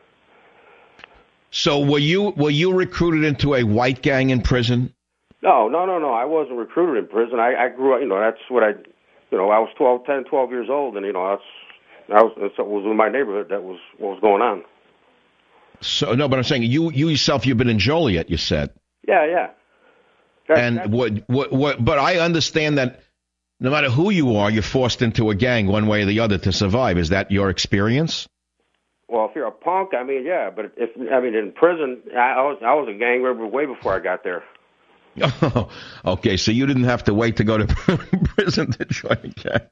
So were you were you recruited into a white gang in prison? No, no, no, no. I wasn't recruited in prison. I, I grew up, you know, that's what I, you know, I was twelve, ten, twelve years old, and, you know, that's, that was, that was in my neighborhood. That was what was going on. So, no, but I'm saying you, you yourself, you've been in Joliet, you said. Yeah, yeah. That, and that's, what, what, what, but I understand that no matter who you are, you're forced into a gang one way or the other to survive. Is that your experience? Well, if you're a punk, I mean, yeah, but if, I mean, in prison, I was, I was a gang member way before I got there. Oh, okay, so you didn't have to wait to go to prison to join a gang.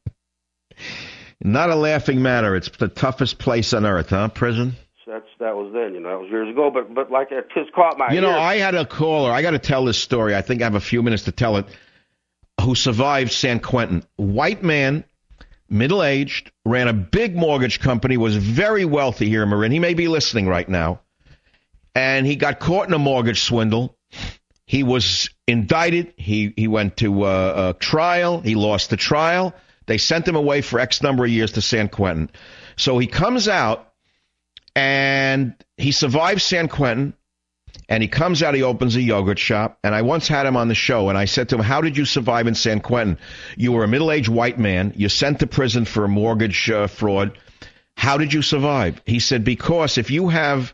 Not a laughing matter. It's the toughest place on earth, huh, prison? So that's that was then, you know, that was years ago. But but like it just caught my You know, ear. I had a caller. I got to tell this story. I think I have a few minutes to tell it. Who survived San Quentin? White man, middle-aged, ran a big mortgage company, was very wealthy here in Marin. He may be listening right now. And he got caught in a mortgage swindle. He was indicted. He he went to uh, a trial. He lost the trial. They sent him away for X number of years to San Quentin. So he comes out, and he survives San Quentin, and he comes out, he opens a yogurt shop, and I once had him on the show, and I said to him, how did you survive in San Quentin? You were a middle-aged white man. You're sent to prison for a mortgage uh, fraud. How did you survive? He said, because if you have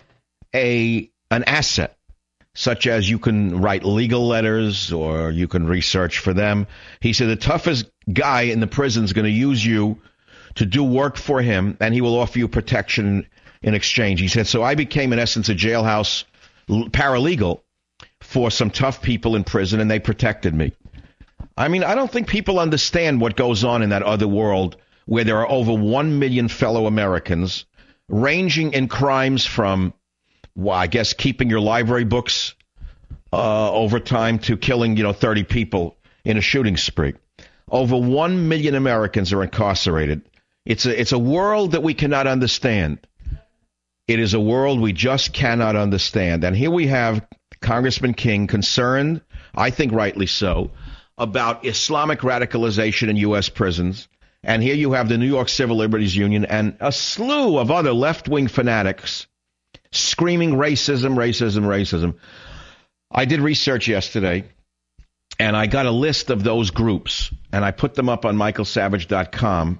a an asset, such as you can write legal letters or you can research for them. He said the toughest guy in the prison is going to use you to do work for him, and he will offer you protection in exchange. He said, so I became, in essence, a jailhouse paralegal for some tough people in prison, and they protected me. I mean, I don't think people understand what goes on in that other world where there are over one million fellow Americans, ranging in crimes from, well, I guess keeping your library books uh, over time to killing, you know, thirty people in a shooting spree. Over one million Americans are incarcerated. It's a, it's a world that we cannot understand. It is a world we just cannot understand. And here we have Congressman King concerned, I think rightly so, about Islamic radicalization in U S prisons. And here you have the New York Civil Liberties Union and a slew of other left-wing fanatics screaming racism, racism, racism. I did research yesterday, and I got a list of those groups, and I put them up on michael savage dot com.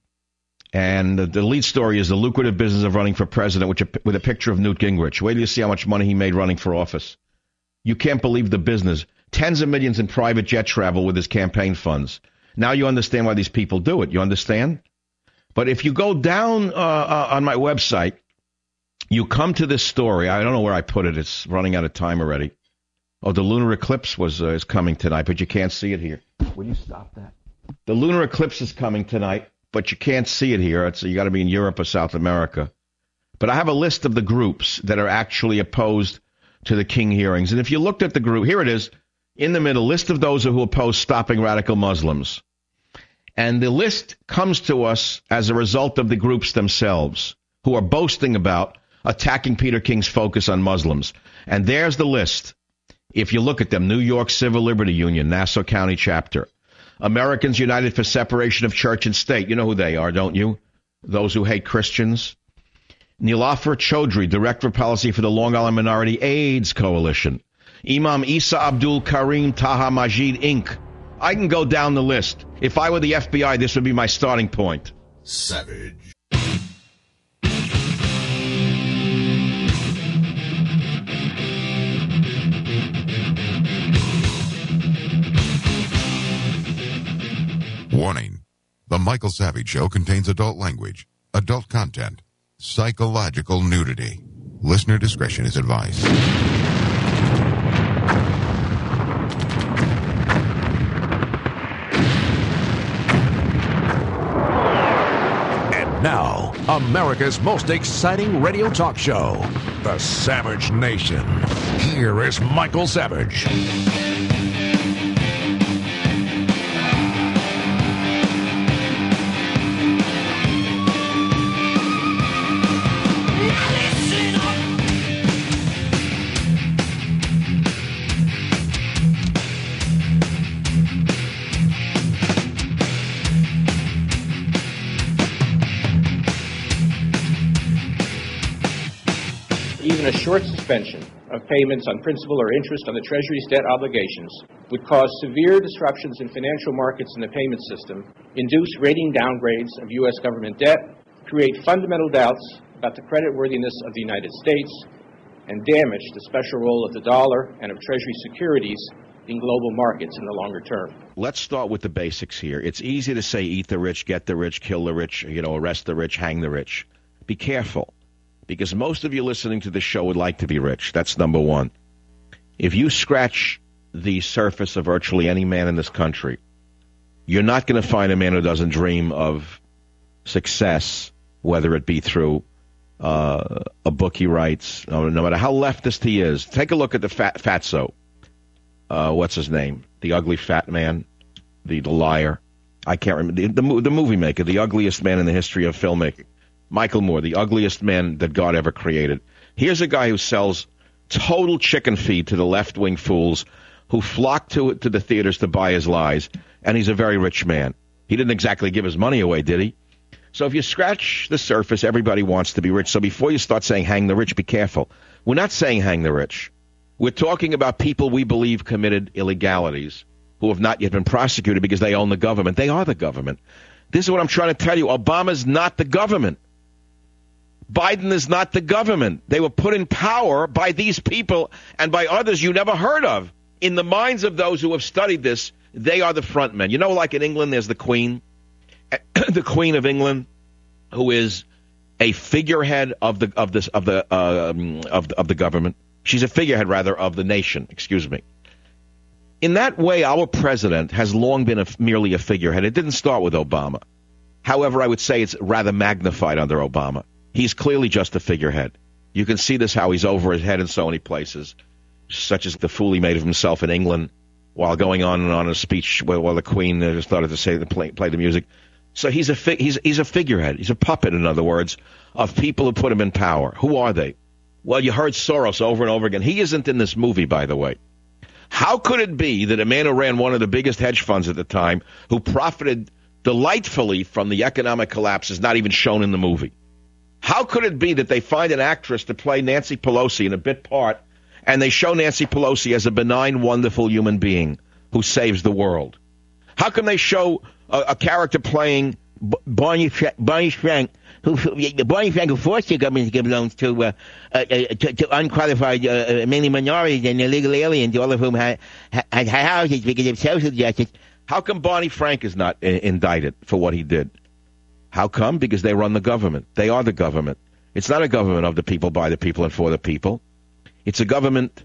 And the, the lead story is the lucrative business of running for president, which with a picture of Newt Gingrich. Wait till you see how much money he made running for office. You can't believe the business. Tens of millions in private jet travel with his campaign funds. Now you understand why these people do it. You understand? But if you go down uh, uh, on my website, you come to this story. I don't know where I put it. It's running out of time already. Oh, the lunar eclipse was uh, is coming tonight, but you can't see it here. Will you stop that? The lunar eclipse is coming tonight, but you can't see it here. It's, you got to be in Europe or South America. But I have a list of the groups that are actually opposed to the King hearings. And if you looked at the group, here it is, in the middle, list of those who oppose stopping radical Muslims. And the list comes to us as a result of the groups themselves, who are boasting about attacking Peter King's focus on Muslims. And there's the list. If you look at them, New York Civil Liberty Union, Nassau County Chapter, Americans United for Separation of Church and State. You know who they are, don't you? Those who hate Christians. Nilofer Chaudhry, Director of Policy for the Long Island Minority AIDS Coalition. Imam Isa Abdul Karim Taha Majid, Incorporated. I can go down the list. If I were the F B I, this would be my starting point. Savage. Warning. The Michael Savage Show contains adult language, adult content, psychological nudity. Listener discretion is advised. And now, America's most exciting radio talk show, The Savage Nation. Here is Michael Savage. Even a short suspension of payments on principal or interest on the Treasury's debt obligations would cause severe disruptions in financial markets and the payment system, induce rating downgrades of U S government debt, create fundamental doubts about the creditworthiness of the United States, and damage the special role of the dollar and of Treasury securities in global markets in the longer term. Let's start with the basics here. It's easy to say eat the rich, get the rich, kill the rich, you know, arrest the rich, hang the rich. Be careful, because most of you listening to this show would like to be rich. That's number one. If you scratch the surface of virtually any man in this country, you're not going to find a man who doesn't dream of success, whether it be through uh, a book he writes, no, no matter how leftist he is. Take a look at the fat fatso. Uh, what's his name? The ugly fat man, the, the liar. I can't remember. The, the, the movie maker, the ugliest man in the history of filmmaking. Michael Moore, the ugliest man that God ever created. Here's a guy who sells total chicken feed to the left-wing fools who flock to to the theaters to buy his lies, and he's a very rich man. He didn't exactly give his money away, did he? So if you scratch the surface, everybody wants to be rich. So before you start saying hang the rich, be careful. We're not saying hang the rich. We're talking about people we believe committed illegalities who have not yet been prosecuted because they own the government. They are the government. This is what I'm trying to tell you. Obama's not the government. Biden is not the government. They were put in power by these people and by others you never heard of. In the minds of those who have studied this, they are the front men. You know, like in England, there's the Queen, the Queen of England, who is a figurehead of the of this of the uh, of of the government. She's a figurehead, rather, of the nation. Excuse me. In that way, our president has long been a, merely a figurehead. It didn't start with Obama. However, I would say it's rather magnified under Obama. He's clearly just a figurehead. You can see this, how he's over his head in so many places, such as the fool he made of himself in England while going on and on in a speech while, while the Queen uh, started to say play, play the music. So he's a fi- he's he's a figurehead. He's a puppet, in other words, of people who put him in power. Who are they? Well, you heard Soros over and over again. He isn't in this movie, by the way. How could it be that a man who ran one of the biggest hedge funds at the time, who profited delightfully from the economic collapse, is not even shown in the movie? How could it be that they find an actress to play Nancy Pelosi in a bit part, and they show Nancy Pelosi as a benign, wonderful human being who saves the world? How can they show a, a character playing B- Barney, Barney Frank, who Barney Frank who forced the government to give loans to uh, uh, to, to unqualified, uh, mainly minorities and illegal aliens, all of whom had, had houses because of social justice? How come Barney Frank is not uh, indicted for what he did? How come? Because they run the government. They are the government. It's not a government of the people, by the people, and for the people. It's a government,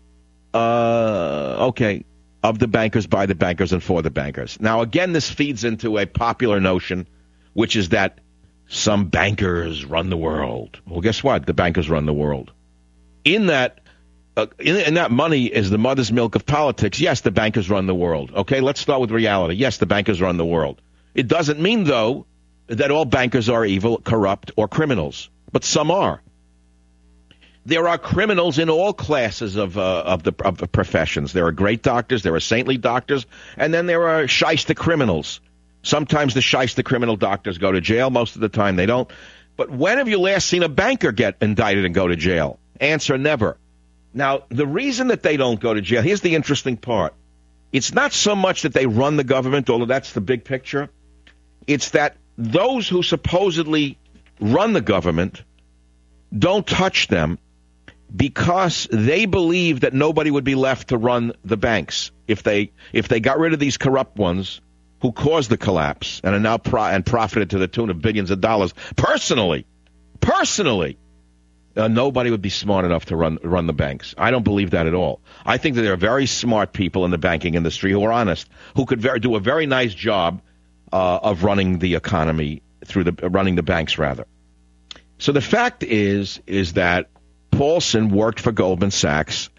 uh, okay, of the bankers, by the bankers, and for the bankers. Now, again, this feeds into a popular notion, which is that some bankers run the world. Well, guess what? The bankers run the world. In that, uh, in, in that money is the mother's milk of politics. Yes, the bankers run the world. Okay, let's start with reality. Yes, the bankers run the world. It doesn't mean, though, that all bankers are evil, corrupt, or criminals, but some are. There are criminals in all classes of uh, of the of the professions. There are great doctors, there are saintly doctors, and then there are shyster criminals. Sometimes the shyster criminal doctors go to jail. Most of the time they don't. But when have you last seen a banker get indicted and go to jail? Answer, never. Now, the reason that they don't go to jail, here's the interesting part. It's not so much that they run the government, although that's the big picture. It's that those who supposedly run the government don't touch them because they believe that nobody would be left to run the banks if they if they got rid of these corrupt ones who caused the collapse and are now pro- and profited to the tune of billions of dollars. Personally, personally, uh, nobody would be smart enough to run run the banks. I don't believe that at all. I think that there are very smart people in the banking industry who are honest, who could very, do a very nice job Uh, of running the economy through the running the banks, rather. So the fact is is that Paulson worked for Goldman Sachs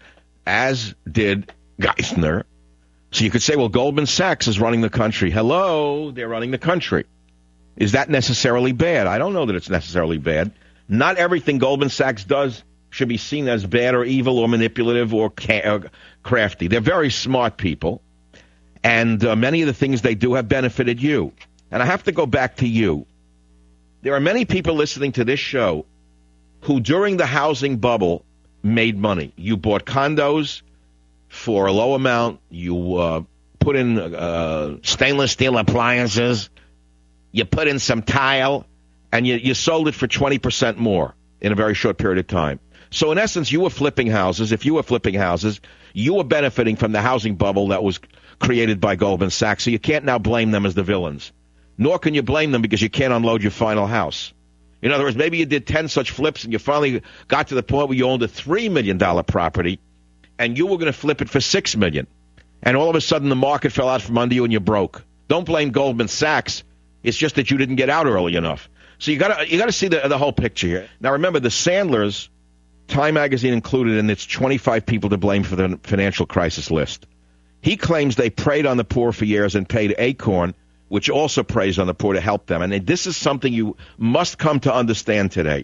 as did Geithner. So you could say, well, Goldman Sachs is running the country. Hello, they're running the country. Is that necessarily bad? I don't know that it's necessarily bad. Not everything Goldman Sachs does should be seen as bad or evil or manipulative or, ca- or crafty. They're very smart people, and uh, many of the things they do have benefited you. And I have to go back to you. There are many people listening to this show who, during the housing bubble, made money. You bought condos for a low amount. You uh, put in uh, stainless steel appliances. You put in some tile, and you, you sold it for twenty percent more in a very short period of time. So, in essence, you were flipping houses. If you were flipping houses, you were benefiting from the housing bubble that was created by Goldman Sachs. So you can't now blame them as the villains. Nor can you blame them because you can't unload your final house. In other words, maybe you did ten such flips and you finally got to the point where you owned a three million dollars property and you were going to flip it for six million dollars. And all of a sudden the market fell out from under you and you broke. Don't blame Goldman Sachs. It's just that you didn't get out early enough. So you got to you got to see the, the whole picture here. Now, remember, the Sandlers, Time Magazine included in its twenty-five people to blame for the financial crisis list. He claims they preyed on the poor for years and paid Acorn, which also preys on the poor, to help them. And this is something you must come to understand today.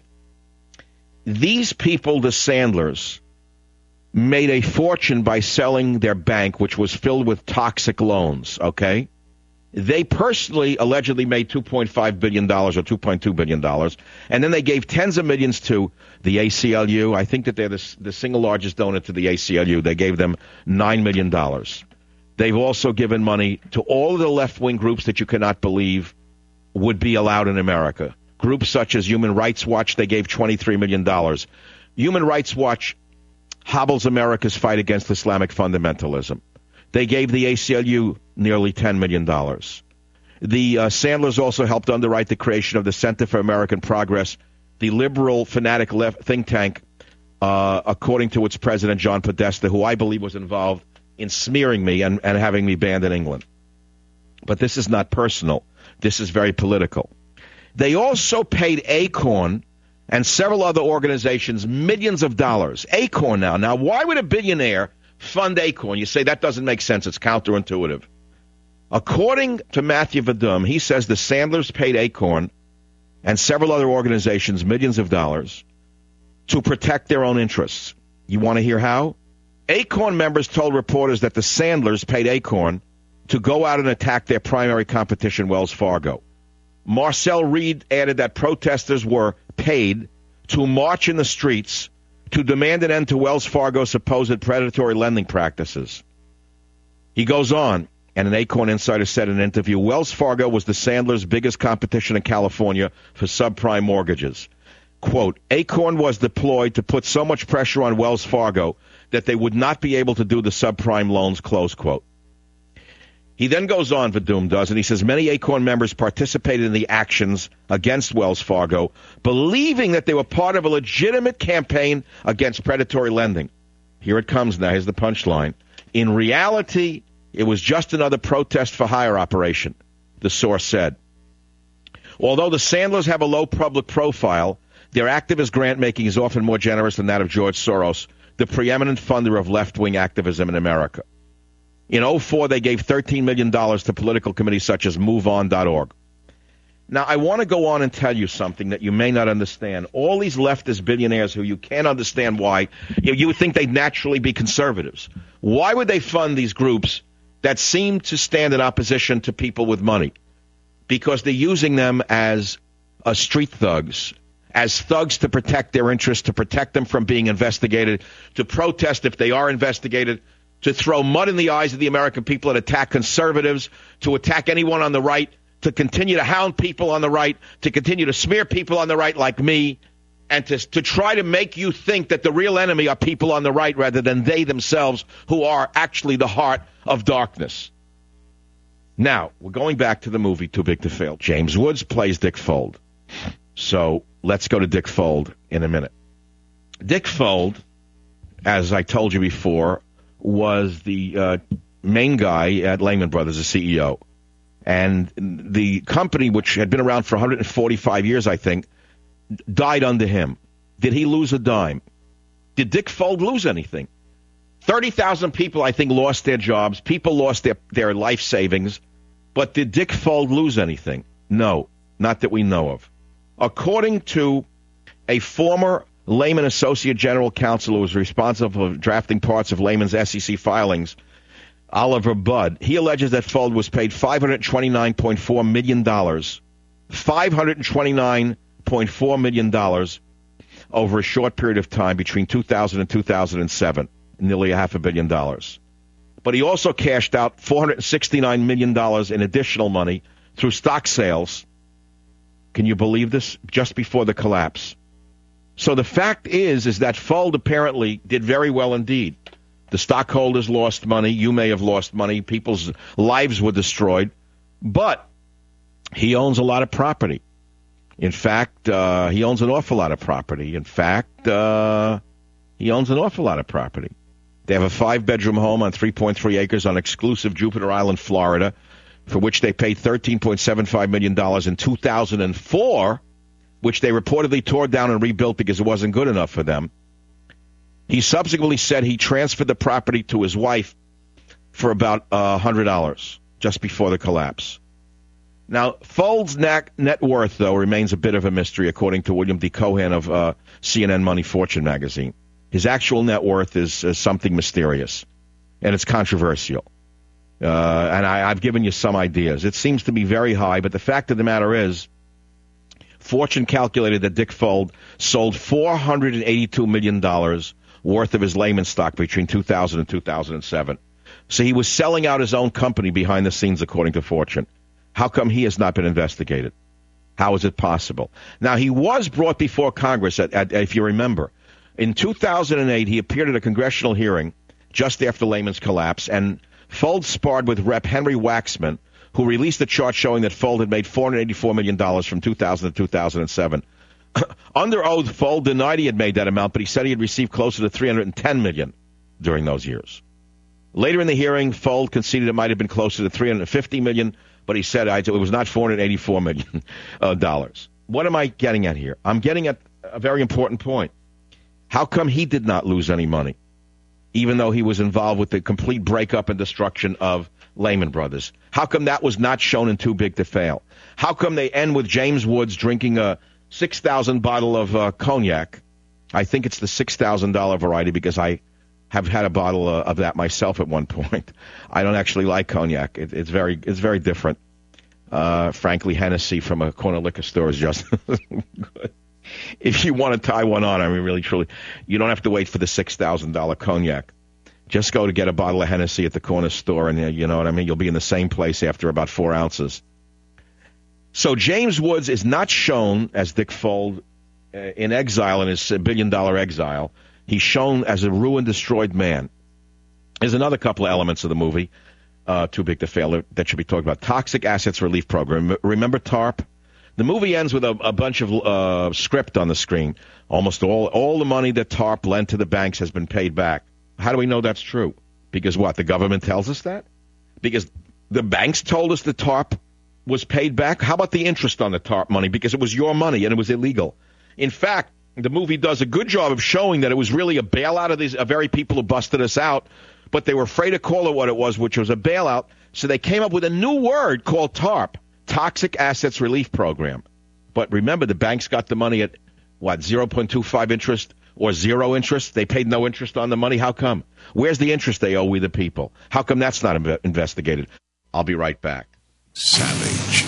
These people, the Sandlers, made a fortune by selling their bank, which was filled with toxic loans, okay? They personally allegedly made two point five billion dollars or two point two billion dollars, and then they gave tens of millions to the A C L U. I think that they're the, the single largest donor to the A C L U. They gave them nine million dollars. They've also given money to all of the left-wing groups that you cannot believe would be allowed in America. Groups such as Human Rights Watch, they gave twenty-three million dollars. Human Rights Watch hobbles America's fight against Islamic fundamentalism. They gave the A C L U nearly ten million dollars. The uh, Sandlers also helped underwrite the creation of the Center for American Progress, the liberal fanatic left think tank, uh, according to its president, John Podesta, who I believe was involved in smearing me and, and having me banned in England. But this is not personal. This is very political. They also paid Acorn and several other organizations millions of dollars. Acorn now. Now, why would a billionaire fund Acorn? You say that doesn't make sense. It's counterintuitive. According to Matthew Vadum, he says the Sandlers paid Acorn and several other organizations millions of dollars to protect their own interests. You want to hear how? Acorn members told reporters that the Sandlers paid Acorn to go out and attack their primary competition, Wells Fargo. Marcel Reed added that protesters were paid to march in the streets to demand an end to Wells Fargo's supposed predatory lending practices. He goes on, and an Acorn insider said in an interview, Wells Fargo was the Sandlers' biggest competition in California for subprime mortgages. Quote, Acorn was deployed to put so much pressure on Wells Fargo that they would not be able to do the subprime loans, close quote. He then goes on, Vadum does, and he says many Acorn members participated in the actions against Wells Fargo, believing that they were part of a legitimate campaign against predatory lending. Here it comes now. Here's the punchline. In reality, it was just another protest for hire operation, the source said. Although the Sandlers have a low public profile, their activist grant-making is often more generous than that of George Soros, the preeminent funder of left-wing activism in America. In oh four, they gave thirteen million dollars to political committees such as move on dot org. Now, I want to go on and tell you something that you may not understand. All these leftist billionaires who you can't understand why, you, you would think they'd naturally be conservatives. Why would they fund these groups that seem to stand in opposition to people with money? Because they're using them as uh, street thugs, as thugs to protect their interests, to protect them from being investigated, to protest if they are investigated, to throw mud in the eyes of the American people and attack conservatives, to attack anyone on the right, to continue to hound people on the right, to continue to smear people on the right like me, and to, to try to make you think that the real enemy are people on the right rather than they themselves, who are actually the heart of darkness. Now, we're going back to the movie Too Big to Fail. James Woods plays Dick Fuld. So let's go to Dick Fuld in a minute. Dick Fuld, as I told you before, was the uh, main guy at Lehman Brothers, the C E O. And the company, which had been around for one hundred forty-five years, I think, died under him. Did he lose a dime? Did Dick Fuld lose anything? thirty thousand people, I think, lost their jobs. People lost their, their life savings. But did Dick Fuld lose anything? No, not that we know of. According to a former Lehman Associate General Counsel who was responsible for drafting parts of Lehman's S E C filings, Oliver Budd, he alleges that Fuld was paid five hundred twenty-nine point four million dollars, five hundred twenty-nine point four million dollars over a short period of time between two thousand and two thousand seven, nearly a half a billion dollars. But he also cashed out four hundred sixty-nine million dollars in additional money through stock sales. Can you believe this? Just before the collapse. So the fact is, is that Fuld apparently did very well indeed. The stockholders lost money. You may have lost money. People's lives were destroyed. But he owns a lot of property. In fact, uh, he owns an awful lot of property. In fact, uh, he owns an awful lot of property. They have a five-bedroom home on three point three acres on exclusive Jupiter Island, Florida, for which they paid thirteen point seven five million dollars in two thousand four, which they reportedly tore down and rebuilt because it wasn't good enough for them. He subsequently said he transferred the property to his wife for about uh, one hundred dollars just before the collapse. Now, Fuld's net, net worth, though, remains a bit of a mystery, according to William D. Cohan of uh, C N N Money Fortune magazine. His actual net worth is, is something mysterious, and it's controversial. Uh, and I, I've given you some ideas. It seems to be very high, but the fact of the matter is, Fortune calculated that Dick Fuld sold four hundred eighty-two million dollars worth of his Lehman stock between two thousand and two thousand seven. So he was selling out his own company behind the scenes, according to Fortune. How come he has not been investigated? How is it possible? Now, he was brought before Congress, at, at, if you remember. In two thousand eight, he appeared at a congressional hearing just after Lehman's collapse, and Fuld sparred with Representative Henry Waxman, who released a chart showing that Fuld had made four hundred eighty-four million dollars from two thousand to two thousand seven. Under oath, Fuld denied he had made that amount, but he said he had received closer to three hundred ten million dollars during those years. Later in the hearing, Fuld conceded it might have been closer to three hundred fifty million dollars, but he said it was not four hundred eighty-four million dollars. What am I getting at here? I'm getting at a very important point. How come he did not lose any money, even though he was involved with the complete breakup and destruction of Lehman Brothers? How come that was not shown in Too Big to Fail? How come they end with James Woods drinking a six thousand bottle of uh, cognac? I think it's the six thousand dollars variety because I have had a bottle uh, of that myself at one point. I don't actually like cognac. It, it's very it's very different. Uh, frankly, Hennessy from a corner liquor store is just good. If you want to tie one on, I mean, really, truly, you don't have to wait for the six thousand dollars cognac. Just go to get a bottle of Hennessy at the corner store, and uh, you know what I mean? You'll be in the same place after about four ounces. So James Woods is not shown as Dick Fuld uh, in exile, in his billion-dollar exile. He's shown as a ruined, destroyed man. There's another couple of elements of the movie, uh, Too Big to Fail, that should be talked about. Toxic Assets Relief Program. Remember TARP? The movie ends with a, a bunch of uh, script on the screen. Almost all all the money that TARP lent to the banks has been paid back. How do we know that's true? Because what, the government tells us that? Because the banks told us the TARP was paid back? How about the interest on the TARP money? Because it was your money and it was illegal. In fact, the movie does a good job of showing that it was really a bailout of these uh, very people who busted us out, but they were afraid to call it what it was, which was a bailout, so they came up with a new word called TARP. Toxic Assets Relief Program. But remember, the banks got the money at, what, zero point two five interest or zero interest? They paid no interest on the money. How come? Where's the interest they owe we the people? How come that's not inv- investigated? I'll be right back. Savage.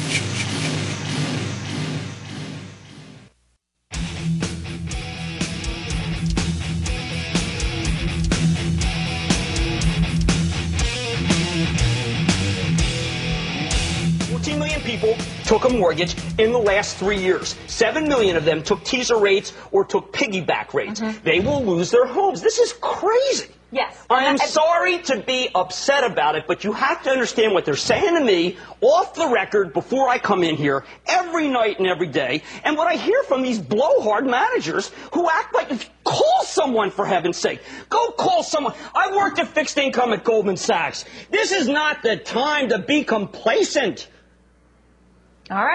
fourteen million people took a mortgage in the last three years. Seven million of them took teaser rates or took piggyback rates. Mm-hmm. They will lose their homes. This is crazy. Yes. I am sorry to be upset about it, but you have to understand what they're saying to me off the record before I come in here every night and every day, and what I hear from these blowhard managers who act like, call someone for heaven's sake. Go call someone. I worked at fixed income at Goldman Sachs. This is not the time to be complacent. All right.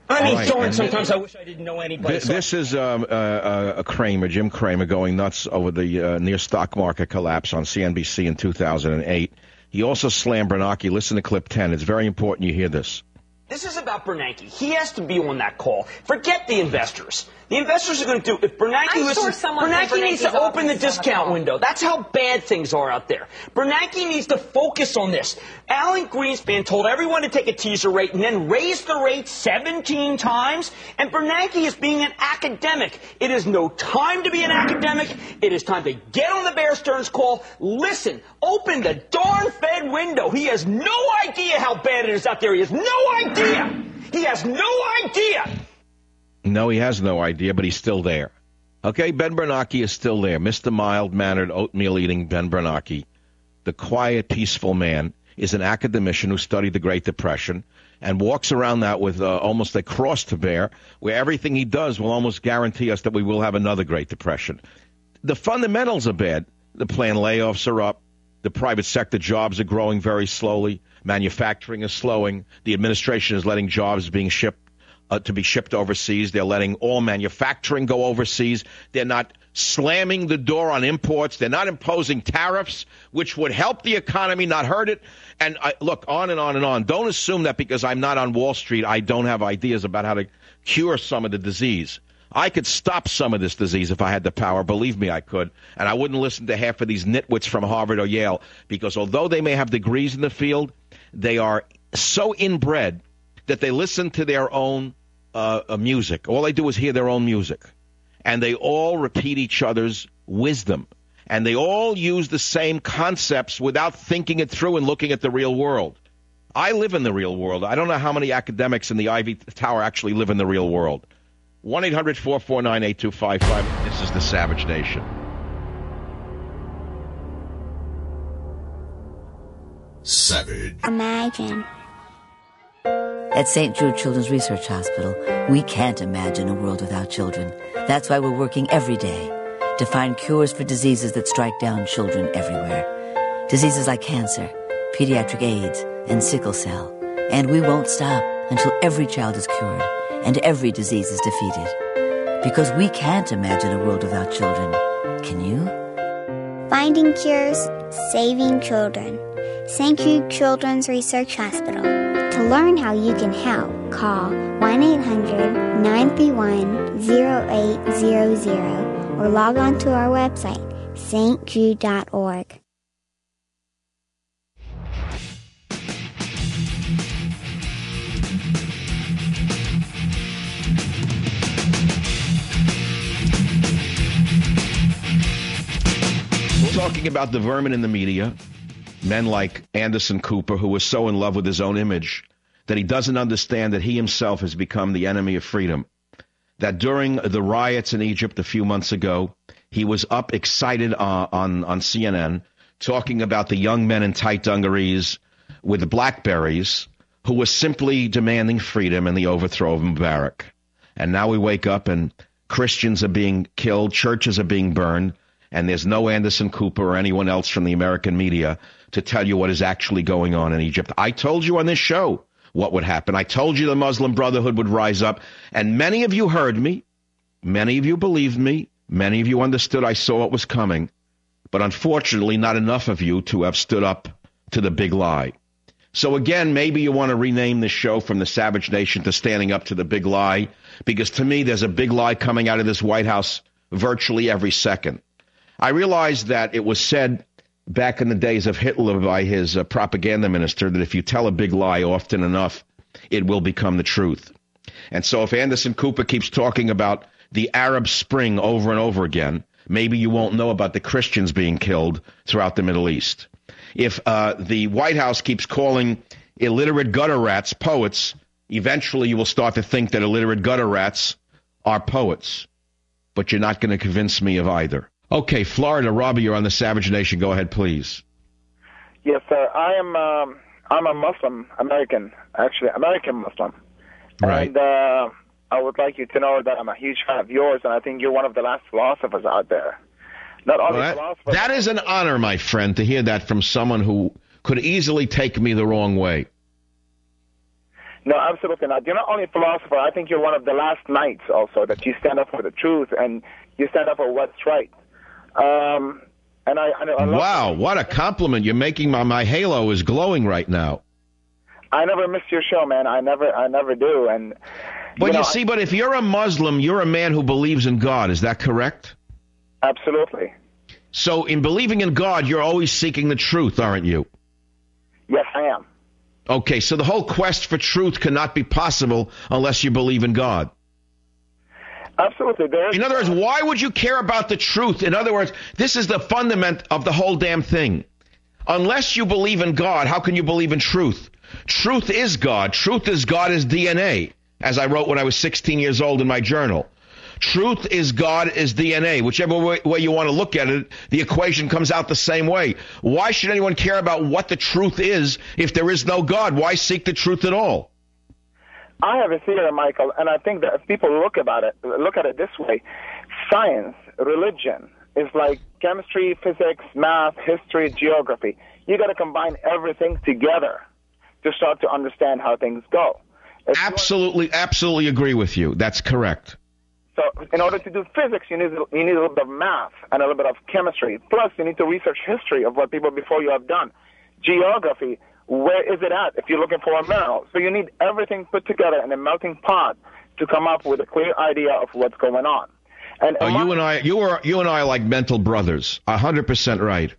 I mean, Right, darn, and sometimes I wish I didn't know anybody. This, this is um, uh, uh, Kramer, Jim Kramer, going nuts over the uh, near stock market collapse on C N B C in two thousand eight. He also slammed Bernanke. Listen to clip ten. It's very important you hear this. This is about Bernanke. He has to be on that call. Forget the investors. The investors are going to do. If Bernanke I'm sure listens, someone Bernanke from needs to Bernanke's open the office is on the discount call. window. That's how bad things are out there. Bernanke needs to focus on this. Alan Greenspan told everyone to take a teaser rate and then raise the rate seventeen times. And Bernanke is being an academic. It is no time to be an academic. It is time to get on the Bear Stearns call. Listen, open the darn Fed window. He has no idea how bad it is out there. He has no idea. He has no idea. No, he has no idea, but he's still there. Okay, Ben Bernanke is still there. Mister Mild-mannered, oatmeal-eating Ben Bernanke, the quiet, peaceful man, is an academician who studied the Great Depression and walks around that with uh, almost a cross to bear, where everything he does will almost guarantee us that we will have another Great Depression. The fundamentals are bad. The planned layoffs are up. The private sector jobs are growing very slowly. Manufacturing is slowing. The administration is letting jobs being shipped uh, to be shipped overseas. They're letting all manufacturing go overseas. They're not slamming the door on imports. They're not imposing tariffs, which would help the economy, not hurt it. And I, look, on and on and on. Don't assume that because I'm not on Wall Street, I don't have ideas about how to cure some of the disease. I could stop some of this disease if I had the power. Believe me, I could. And I wouldn't listen to half of these nitwits from Harvard or Yale, because although they may have degrees in the field, they are so inbred that they listen to their own uh, uh, music. All they do is hear their own music. And they all repeat each other's wisdom. And they all use the same concepts without thinking it through and looking at the real world. I live in the real world. I don't know how many academics in the Ivy Tower actually live in the real world. one eight hundred four four nine eight two five five. This is the Savage Nation. Savage. Imagine. At Saint Jude Children's Research Hospital, we can't imagine a world without children. That's why we're working every day to find cures for diseases that strike down children everywhere. Diseases like cancer, pediatric AIDS, and sickle cell. And we won't stop until every child is cured and every disease is defeated. Because we can't imagine a world without children. Can you? Finding cures, saving children. Saint Jude Children's Research Hospital. To learn how you can help, call one eight hundred nine three one zero eight zero zero or log on to our website, s t jude dot org. We're talking about the vermin in the media. Men like Anderson Cooper, who is so in love with his own image that he doesn't understand that he himself has become the enemy of freedom. That during the riots in Egypt a few months ago, he was up excited uh, on, on C N N talking about the young men in tight dungarees with BlackBerries who were simply demanding freedom and the overthrow of Mubarak. And now we wake up and Christians are being killed, churches are being burned, and there's no Anderson Cooper or anyone else from the American media to tell you what is actually going on in Egypt. I told you on this show what would happen. I told you the Muslim Brotherhood would rise up, and many of you heard me. Many of you believed me. Many of you understood I saw what was coming. But unfortunately, not enough of you to have stood up to the big lie. So again, maybe you want to rename this show from the Savage Nation to Standing Up to the Big Lie, because to me, there's a big lie coming out of this White House virtually every second. I realized that it was said back in the days of Hitler by his uh, propaganda minister that if you tell a big lie often enough, it will become the truth. And so if Anderson Cooper keeps talking about the Arab Spring over and over again, maybe you won't know about the Christians being killed throughout the Middle East. If uh, the White House keeps calling illiterate gutter rats poets, eventually you will start to think that illiterate gutter rats are poets. But you're not going to convince me of either. Okay, Florida, Robbie, you're on the Savage Nation. Go ahead, please. Yes, sir. I am. Um, I'm a Muslim American, actually American Muslim. Right. And uh, I would like you to know that I'm a huge fan of yours, and I think you're one of the last philosophers out there. Not only Well, that, philosophers. that is an honor, my friend, to hear that from someone who could easily take me the wrong way. No, absolutely not. You're not only a philosopher. I think you're one of the last knights also, that you stand up for the truth and you stand up for what's right. Um, and I, I, I Wow, what a compliment. You're making my, my halo is glowing right now. I never miss your show, man. I never, I never do. And But you, know, you see, I, but if you're a Muslim, you're a man who believes in God. Is that correct? Absolutely. So in believing in God, you're always seeking the truth, aren't you? Yes, I am. Okay, so the whole quest for truth cannot be possible unless you believe in God. Absolutely. There is in other words, why would you care about the truth? In other words, this is the fundament of the whole damn thing. Unless you believe in God, how can you believe in truth? Truth is God. Truth is God is D N A, as I wrote when I was sixteen years old in my journal. Truth is God is D N A. Whichever way, way you want to look at it, the equation comes out the same way. Why should anyone care about what the truth is if there is no God? Why seek the truth at all? I have a theory, Michael, and I think that if people look about it, look at it this way, science, religion is like chemistry, physics, math, history, geography. You got to combine everything together to start to understand how things go. If absolutely, absolutely agree with you. That's correct. So in order to do physics, you need, you need a little bit of math and a little bit of chemistry. Plus, you need to research history of what people before you have done. Geography, where is it at if you're looking for a mineral? So you need everything put together in a melting pot to come up with a clear idea of what's going on. And oh, you and I, you are you and I are like mental brothers. A hundred percent right.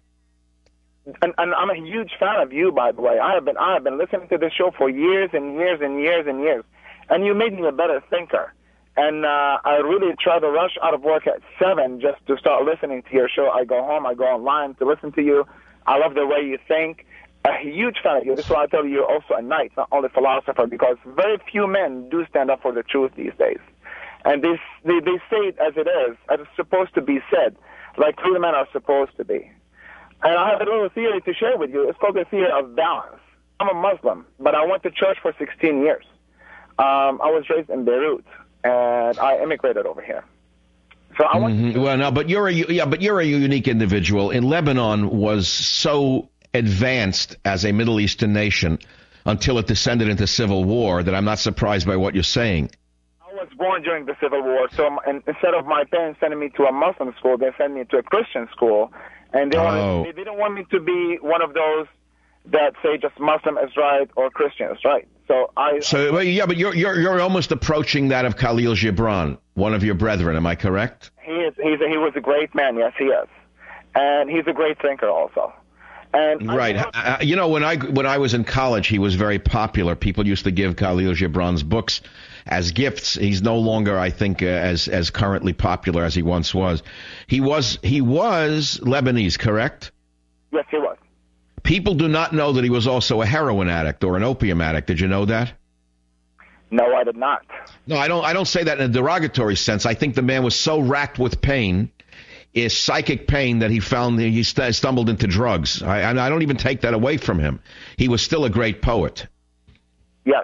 And, and I'm a huge fan of you, by the way. I have been I have been listening to this show for years and years and years and years, and you made me a better thinker. And uh, I really try to rush out of work at seven just to start listening to your show. I go home, I go online to listen to you. I love the way you think. A huge fan of you. This is why I tell you you're also a knight, not only a philosopher, because very few men do stand up for the truth these days. And they, they, they say it as it is, as it's supposed to be said, like real men are supposed to be. And I have a little theory to share with you. It's called the theory of balance. I'm a Muslim, but I went to church for sixteen years. Um, I was raised in Beirut, and I immigrated over here. So I want mm-hmm. Well, no, but you're a yeah, but you're a unique individual. In Lebanon was so advanced as a Middle Eastern nation until it descended into civil war that I'm not surprised by what you're saying. I was born during the Civil War, so instead of my parents sending me to a Muslim school, they sent me to a Christian school, and they, oh. wanted, they didn't want me to be one of those that say just Muslim is right or Christian is right. So I. So well, yeah, but you're you're you're almost approaching that of Khalil Gibran, one of your brethren. Am I correct? He is. He's a, he was a great man. Yes, he is, and he's a great thinker also. And right. Uh, you know, when I when I was in college, he was very popular. People used to give Khalil Gibran's books as gifts. He's no longer, I think, uh, as as currently popular as he once was. He was he was Lebanese, correct? Yes, he was. People do not know that he was also a heroin addict or an opium addict. Did you know that? No, I did not. No, I don't. I don't say that in a derogatory sense. I think the man was so racked with pain, is psychic pain, that he found he st- stumbled into drugs. I, and I don't even take that away from him. He was still a great poet. Yes.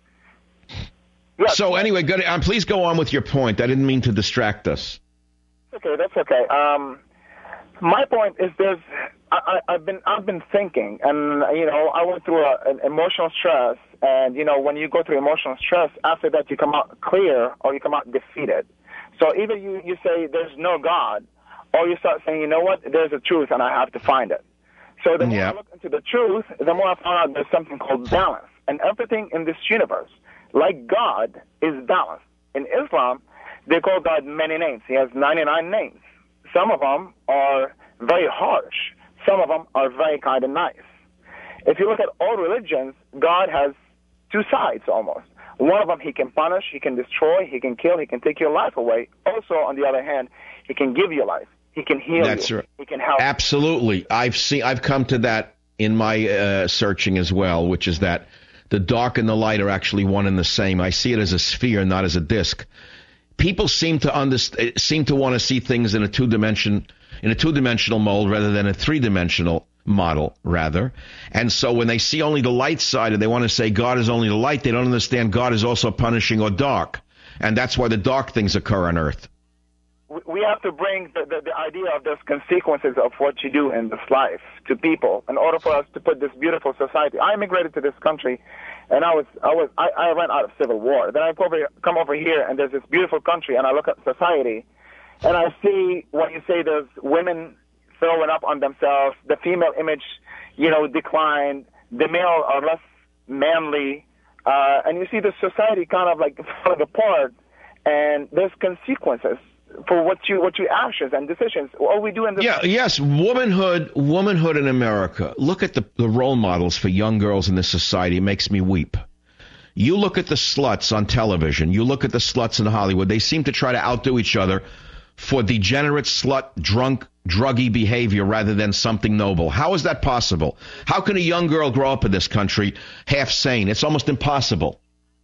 yes. So anyway, good. Um, please go on with your point. I didn't mean to distract us. Okay, that's okay. Um, my point is there's. I, I've been I've been thinking, and you know, I went through a, an emotional stress, and you know, when you go through emotional stress, after that you come out clear or you come out defeated. So either you you say there's no God, or you start saying, you know what, there's a truth and I have to find it. So the more yeah. I look into the truth, the more I found out there's something called balance, and everything in this universe, like God, is balanced. In Islam, they call God many names. He has ninety-nine names. Some of them are very harsh. Some of them are very kind and nice. If you look at all religions, God has two sides almost. One of them, he can punish, he can destroy, he can kill, he can take your life away. Also, on the other hand, he can give you life. He can heal That's you. Right. He can help. Absolutely. I've seen. I've come to that in my uh, searching as well, which is that the dark and the light are actually one and the same. I see it as a sphere, not as a disc. People seem to underst- seem to want to see things in a two dimension. in a two-dimensional mold rather than a three-dimensional model, rather. And so when they see only the light side and they want to say God is only the light, they don't understand God is also punishing or dark. And that's why the dark things occur on Earth. We have to bring the, the, the idea of those consequences of what you do in this life to people in order for us to put this beautiful society. I immigrated to this country And I was, I was, I, I ran out of civil war. Then I come over, come over here, and there's this beautiful country, and I look at society, and I see when you say there's women throwing up on themselves, the female image, you know, declined, the male are less manly, uh, and you see the society kind of like falling apart, and there's consequences for what you what your actions and decisions. All we do in this yeah, yes, womanhood, womanhood in America. Look at the, the role models for young girls in this society. It makes me weep. You look at the sluts on television. You look at the sluts in Hollywood. They seem to try to outdo each other for degenerate, slut, drunk, druggy behavior rather than something noble. How is that possible? How can a young girl grow up in this country half sane? It's almost impossible.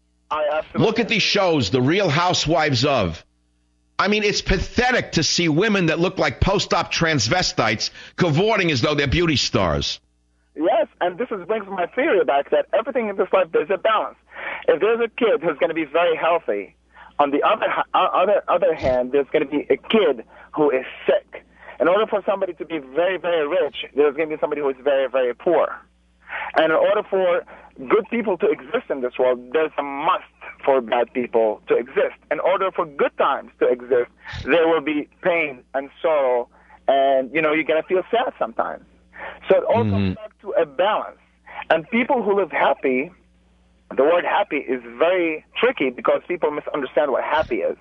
I absolutely Look at these shows, The Real Housewives of. I mean, it's pathetic to see women that look like post-op transvestites cavorting as though they're beauty stars. Yes, and this is, brings my theory back that everything in this life, there's a balance. If there's a kid who's going to be very healthy, on the other, other, other hand, there's going to be a kid who is sick. In order for somebody to be very, very rich, there's going to be somebody who is very, very poor. And in order for good people to exist in this world, there's a must for bad people to exist. In order for good times to exist, there will be pain and sorrow, and, you know, you're going to feel sad sometimes. So it all mm-hmm. comes back to a balance. And people who live happy, the word happy is very tricky because people misunderstand what happy is.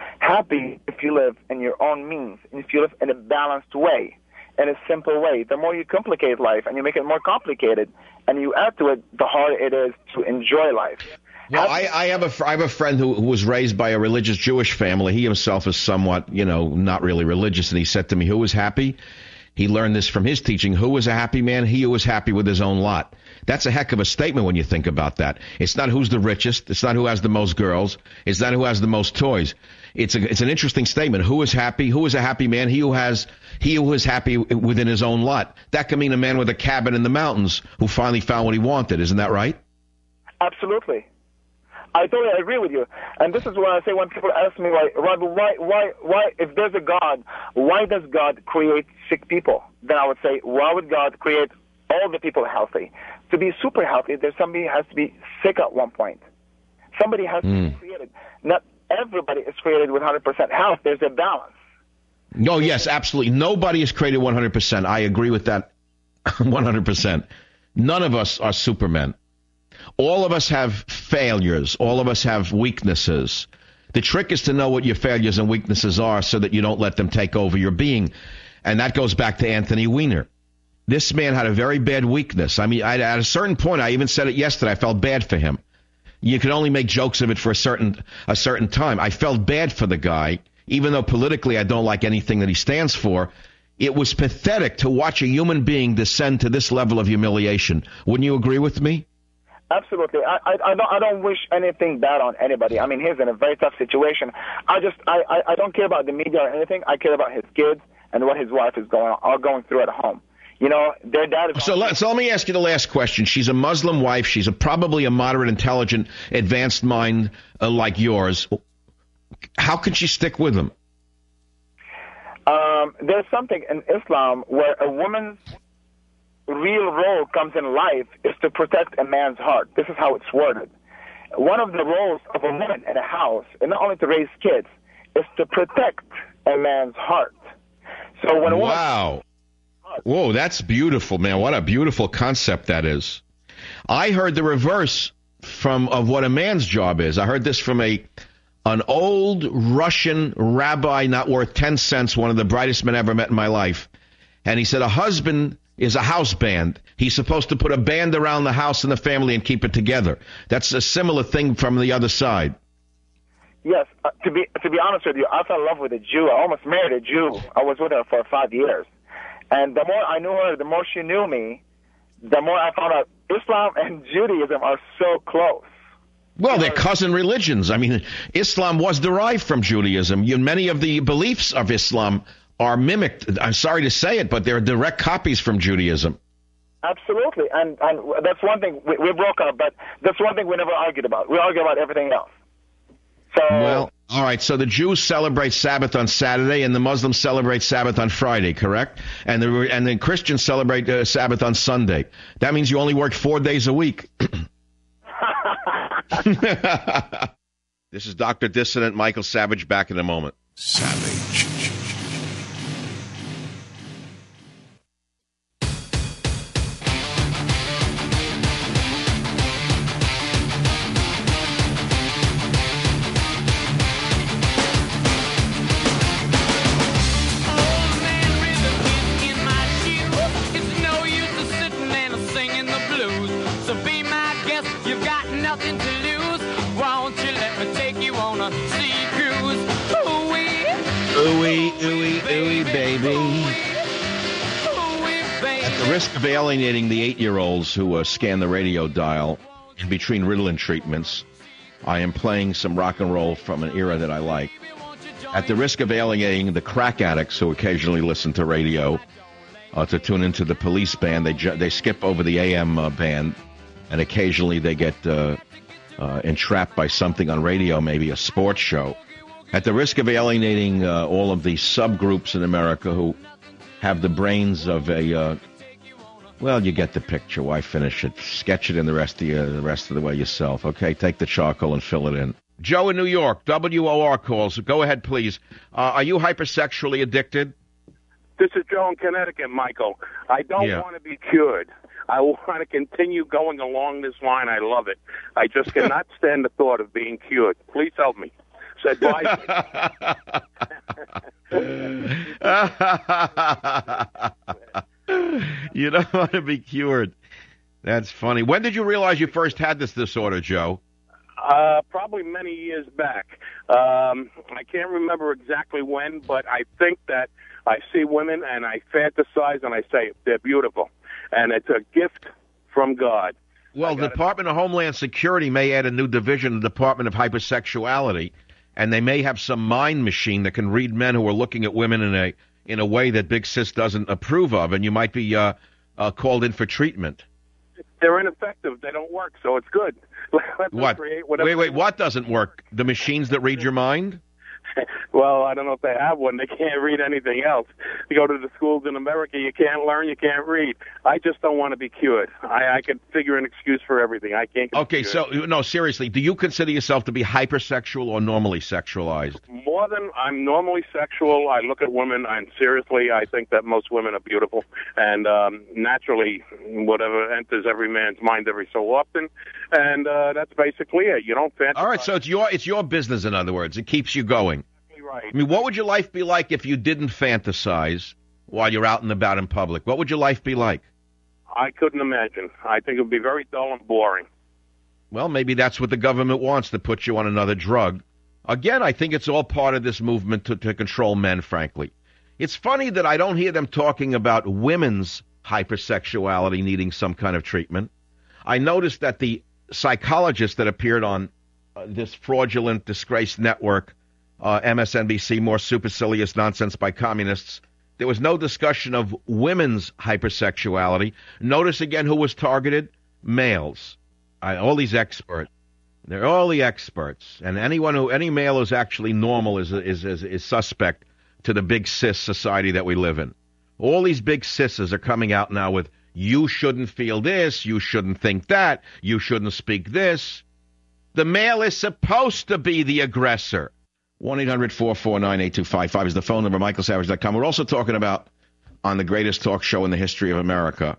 Happy if you live in your own means, if you live in a balanced way, in a simple way. The more you complicate life and you make it more complicated and you add to it, the harder it is to enjoy life. Well, I, I have a I have a friend who, who was raised by a religious Jewish family. He himself is somewhat, you know, not really religious, and he said to me, "Who was happy?" He learned this from his teaching. Who was a happy man? He who was happy with his own lot. That's a heck of a statement when you think about that. It's not who's the richest. It's not who has the most girls. It's not who has the most toys. It's a, it's an interesting statement. Who is happy? Who is a happy man? He who has he who is happy within his own lot. That can mean a man with a cabin in the mountains who finally found what he wanted. Isn't that right? Absolutely. I totally agree with you. And this is what I say when people ask me, why, why, why, why, if there's a God, why does God create sick people? Then I would say, why would God create all the people healthy? To be super healthy, there's somebody has to be sick at one point. Somebody has mm. to be created. Not everybody is created with one hundred percent health. There's a balance. Oh, yes, absolutely. Nobody is created one hundred percent. I agree with that one hundred percent. None of us are supermen. All of us have failures. All of us have weaknesses. The trick is to know what your failures and weaknesses are so that you don't let them take over your being. And that goes back to Anthony Weiner. This man had a very bad weakness. I mean, I, at a certain point, I even said it yesterday, I felt bad for him. You can only make jokes of it for a certain a certain time. I felt bad for the guy, even though politically I don't like anything that he stands for. It was pathetic to watch a human being descend to this level of humiliation. Wouldn't you agree with me? Absolutely. I, I, I don't I don't wish anything bad on anybody. I mean, he's in a very tough situation. I just I, I, I don't care about the media or anything. I care about his kids and what his wife is going are going through at home. You know, their dad is... So let, so let me ask you the last question. She's a Muslim wife. She's a, probably a moderate, intelligent, advanced mind uh, like yours. How can she stick with him? Um, there's something in Islam where a woman's real role comes in life is to protect a man's heart. This is how it's worded. One of the roles of a woman in a house, and not only to raise kids, is to protect a man's heart. So when a woman... Wow. Whoa, that's beautiful, man. What a beautiful concept that is. I heard the reverse from of what a man's job is. I heard this from a an old Russian rabbi, not worth ten cents, one of the brightest men I ever met in my life. And he said a husband is a house band. He's supposed to put a band around the house and the family and keep it together. That's a similar thing from the other side. Yes, uh, to be to be honest with you, I fell in love with a Jew. I almost married a Jew. I was with her for five years. And the more I knew her, the more she knew me, the more I found out Islam and Judaism are so close. Well, they're cousin religions. I mean, Islam was derived from Judaism. You, many of the beliefs of Islam are mimicked. I'm sorry to say it, but they're direct copies from Judaism. Absolutely. And, and that's one thing. We, we broke up, but that's one thing we never argued about. We argued about everything else. So, well, all right. So the Jews celebrate Sabbath on Saturday, and the Muslims celebrate Sabbath on Friday, correct? And the and the Christians celebrate uh, Sabbath on Sunday. That means you only work four days a week. This is Doctor Dissident Michael Savage, back in a moment. Savage. Ooey, ooey, ooey, baby. At the risk of alienating the eight-year-olds who uh, scan the radio dial in between Ritalin treatments, I am playing some rock and roll from an era that I like. At the risk of alienating the crack addicts who occasionally listen to radio uh, to tune into the police band, they ju- they skip over the A M uh, band, and occasionally they get uh, uh, entrapped by something on radio, maybe a sports show. At the risk of alienating uh, all of the subgroups in America who have the brains of a, uh, well, you get the picture. Why finish it? Sketch it in the rest of the, uh, the rest of the way yourself. Okay, take the charcoal and fill it in. Joe in New York, W O R calls. Go ahead, please. Uh, are you hypersexually addicted? This is Joe in Connecticut, Michael. I don't Yeah. want to be cured. I want to continue going along this line. I love it. I just cannot stand the thought of being cured. Please help me. Said bye. You don't want to be cured. That's funny. When did you realize you first had this disorder, Joe? Uh, probably many years back. Um, I can't remember exactly when, but I think that I see women and I fantasize and I say they're beautiful, and it's a gift from God. Well, the Department of Homeland Security may add a new division, the Department of Hypersexuality, and they may have some mind machine that can read men who are looking at women in a in a way that Big Sis doesn't approve of, and you might be uh, uh, called in for treatment. They're ineffective. They don't work, so it's good. Let them What? create whatever Wait, wait, they what doesn't work? The machines that read your mind? Well, I don't know if they have one. They can't read anything else. You go to the schools in America, you can't learn, you can't read. I just don't want to be cured. I, I can figure an excuse for everything. I can't get Okay, cured. so, no, seriously, do you consider yourself to be hypersexual or normally sexualized? More than I'm normally sexual, I look at women, and seriously, I think that most women are beautiful. And um, naturally, whatever enters every man's mind every so often. And uh, that's basically it. You don't fantasize. All right, so it's your it's your business, in other words. It keeps you going. Right. I mean, what would your life be like if you didn't fantasize while you're out and about in public? What would your life be like? I couldn't imagine. I think it would be very dull and boring. Well, maybe that's what the government wants, to put you on another drug. Again, I think it's all part of this movement to, to control men, frankly. It's funny that I don't hear them talking about women's hypersexuality needing some kind of treatment. I noticed that the psychologist that appeared on uh, this fraudulent, disgraced network, uh, M S N B C, more supercilious nonsense by communists, there was no discussion of women's hypersexuality. Notice again who was targeted? Males. I, all these experts. They're all the experts. And anyone who, any male who's actually normal is, is, is, is suspect to the big cis society that we live in. All these big sisses are coming out now with, you shouldn't feel this, you shouldn't think that, you shouldn't speak this. The male is supposed to be the aggressor. one eight hundred four four nine eight two five five is the phone number, michael savage dot com. We're also talking about, on the greatest talk show in the history of America,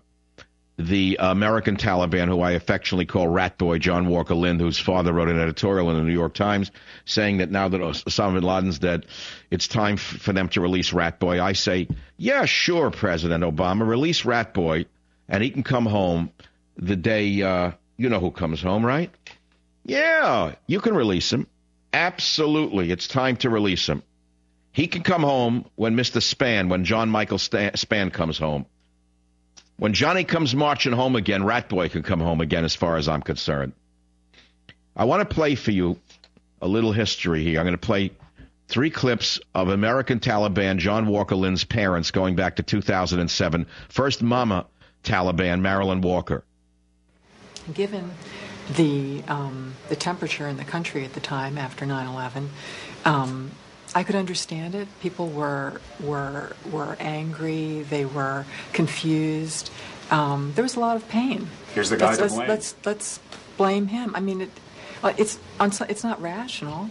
the American Taliban, who I affectionately call Rat Boy, John Walker Lind, whose father wrote an editorial in the New York Times saying that now that Osama bin Laden's dead, it's time f- for them to release Rat Boy. I say, yeah, sure, President Obama, release Rat Boy, and he can come home the day, uh, you know who comes home, right? Yeah, you can release him. Absolutely, it's time to release him. He can come home when Mister Spann, when John Michael St- Spann comes home. When Johnny comes marching home again, Rat Boy can come home again as far as I'm concerned. I want to play for you a little history here. I'm going to play three clips of American Taliban John Walker Lind's parents going back to two thousand seven. First, Mama Taliban, Marilyn Walker. Given the um, the temperature in the country at the time after nine eleven, um, I could understand it. People were were were angry. They were confused. Um, there was a lot of pain. Here's the guy let's, to let's, blame. Let's let's blame him. I mean, it, it's it's not rational.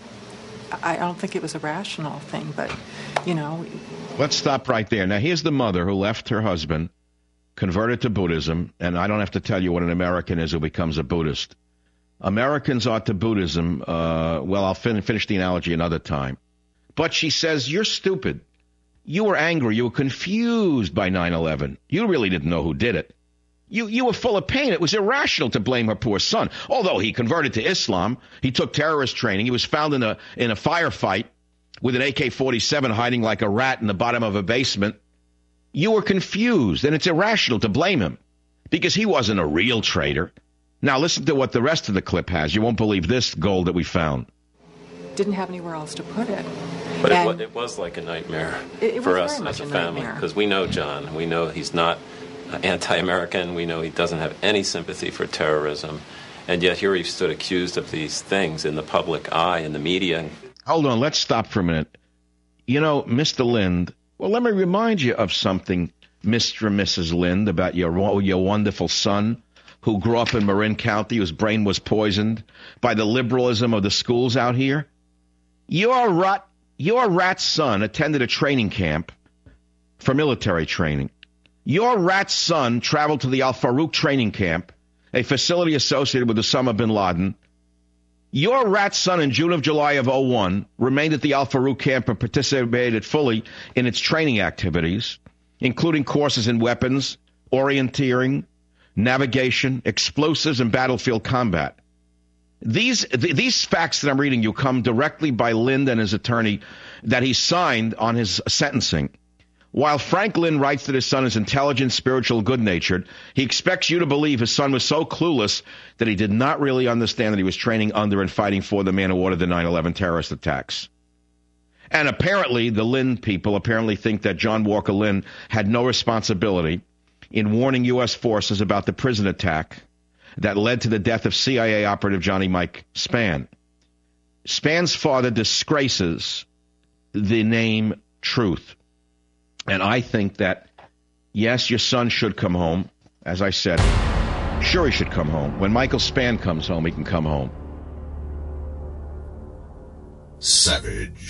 I don't think it was a rational thing, but, you know. Let's stop right there. Now, here's the mother who left her husband, converted to Buddhism, and I don't have to tell you what an American is who becomes a Buddhist. Americans are to Buddhism, uh, well, I'll fin- finish the analogy another time. But she says, you're stupid. You were angry. You were confused by nine eleven. You really didn't know who did it. You you were full of pain. It was irrational to blame her poor son. Although he converted to Islam, he took terrorist training. He was found in a in a firefight with an A K forty-seven hiding like a rat in the bottom of a basement. You were confused, and it's irrational to blame him because he wasn't a real traitor. Now listen to what the rest of the clip has. You won't believe this gold that we found. Didn't have anywhere else to put it. But it was, it was like a nightmare it, it for was us very as much a a family because we know John. We know he's not anti-American. We know he doesn't have any sympathy for terrorism. And yet here he stood accused of these things in the public eye, in the media. Hold on. Let's stop for a minute. You know, Mister Lind, well, let me remind you of something, Mister and Missus Lind, about your, your wonderful son who grew up in Marin County, whose brain was poisoned by the liberalism of the schools out here. Your rat, your rat son attended a training camp for military training. Your rat son traveled to the Al-Farouk training camp, a facility associated with Osama bin Laden. Your rat son in June of July of oh one remained at the Al-Farouk camp and participated fully in its training activities, including courses in weapons, orienteering, navigation, explosives, and battlefield combat. These th- these facts that I'm reading you come directly by Lind and his attorney that he signed on his sentencing. While Frank Lind writes that his son is intelligent, spiritual, good-natured, he expects you to believe his son was so clueless that he did not really understand that he was training under and fighting for the man who ordered the nine eleven terrorist attacks. And apparently, the Lind people apparently think that John Walker Lind had no responsibility in warning U S forces about the prison attack that led to the death of C I A operative Johnny Mike Spann. Spann's father disgraces the name Truth. And I think that, yes, your son should come home. As I said, sure he should come home. When Michael Spann comes home, he can come home. Savage.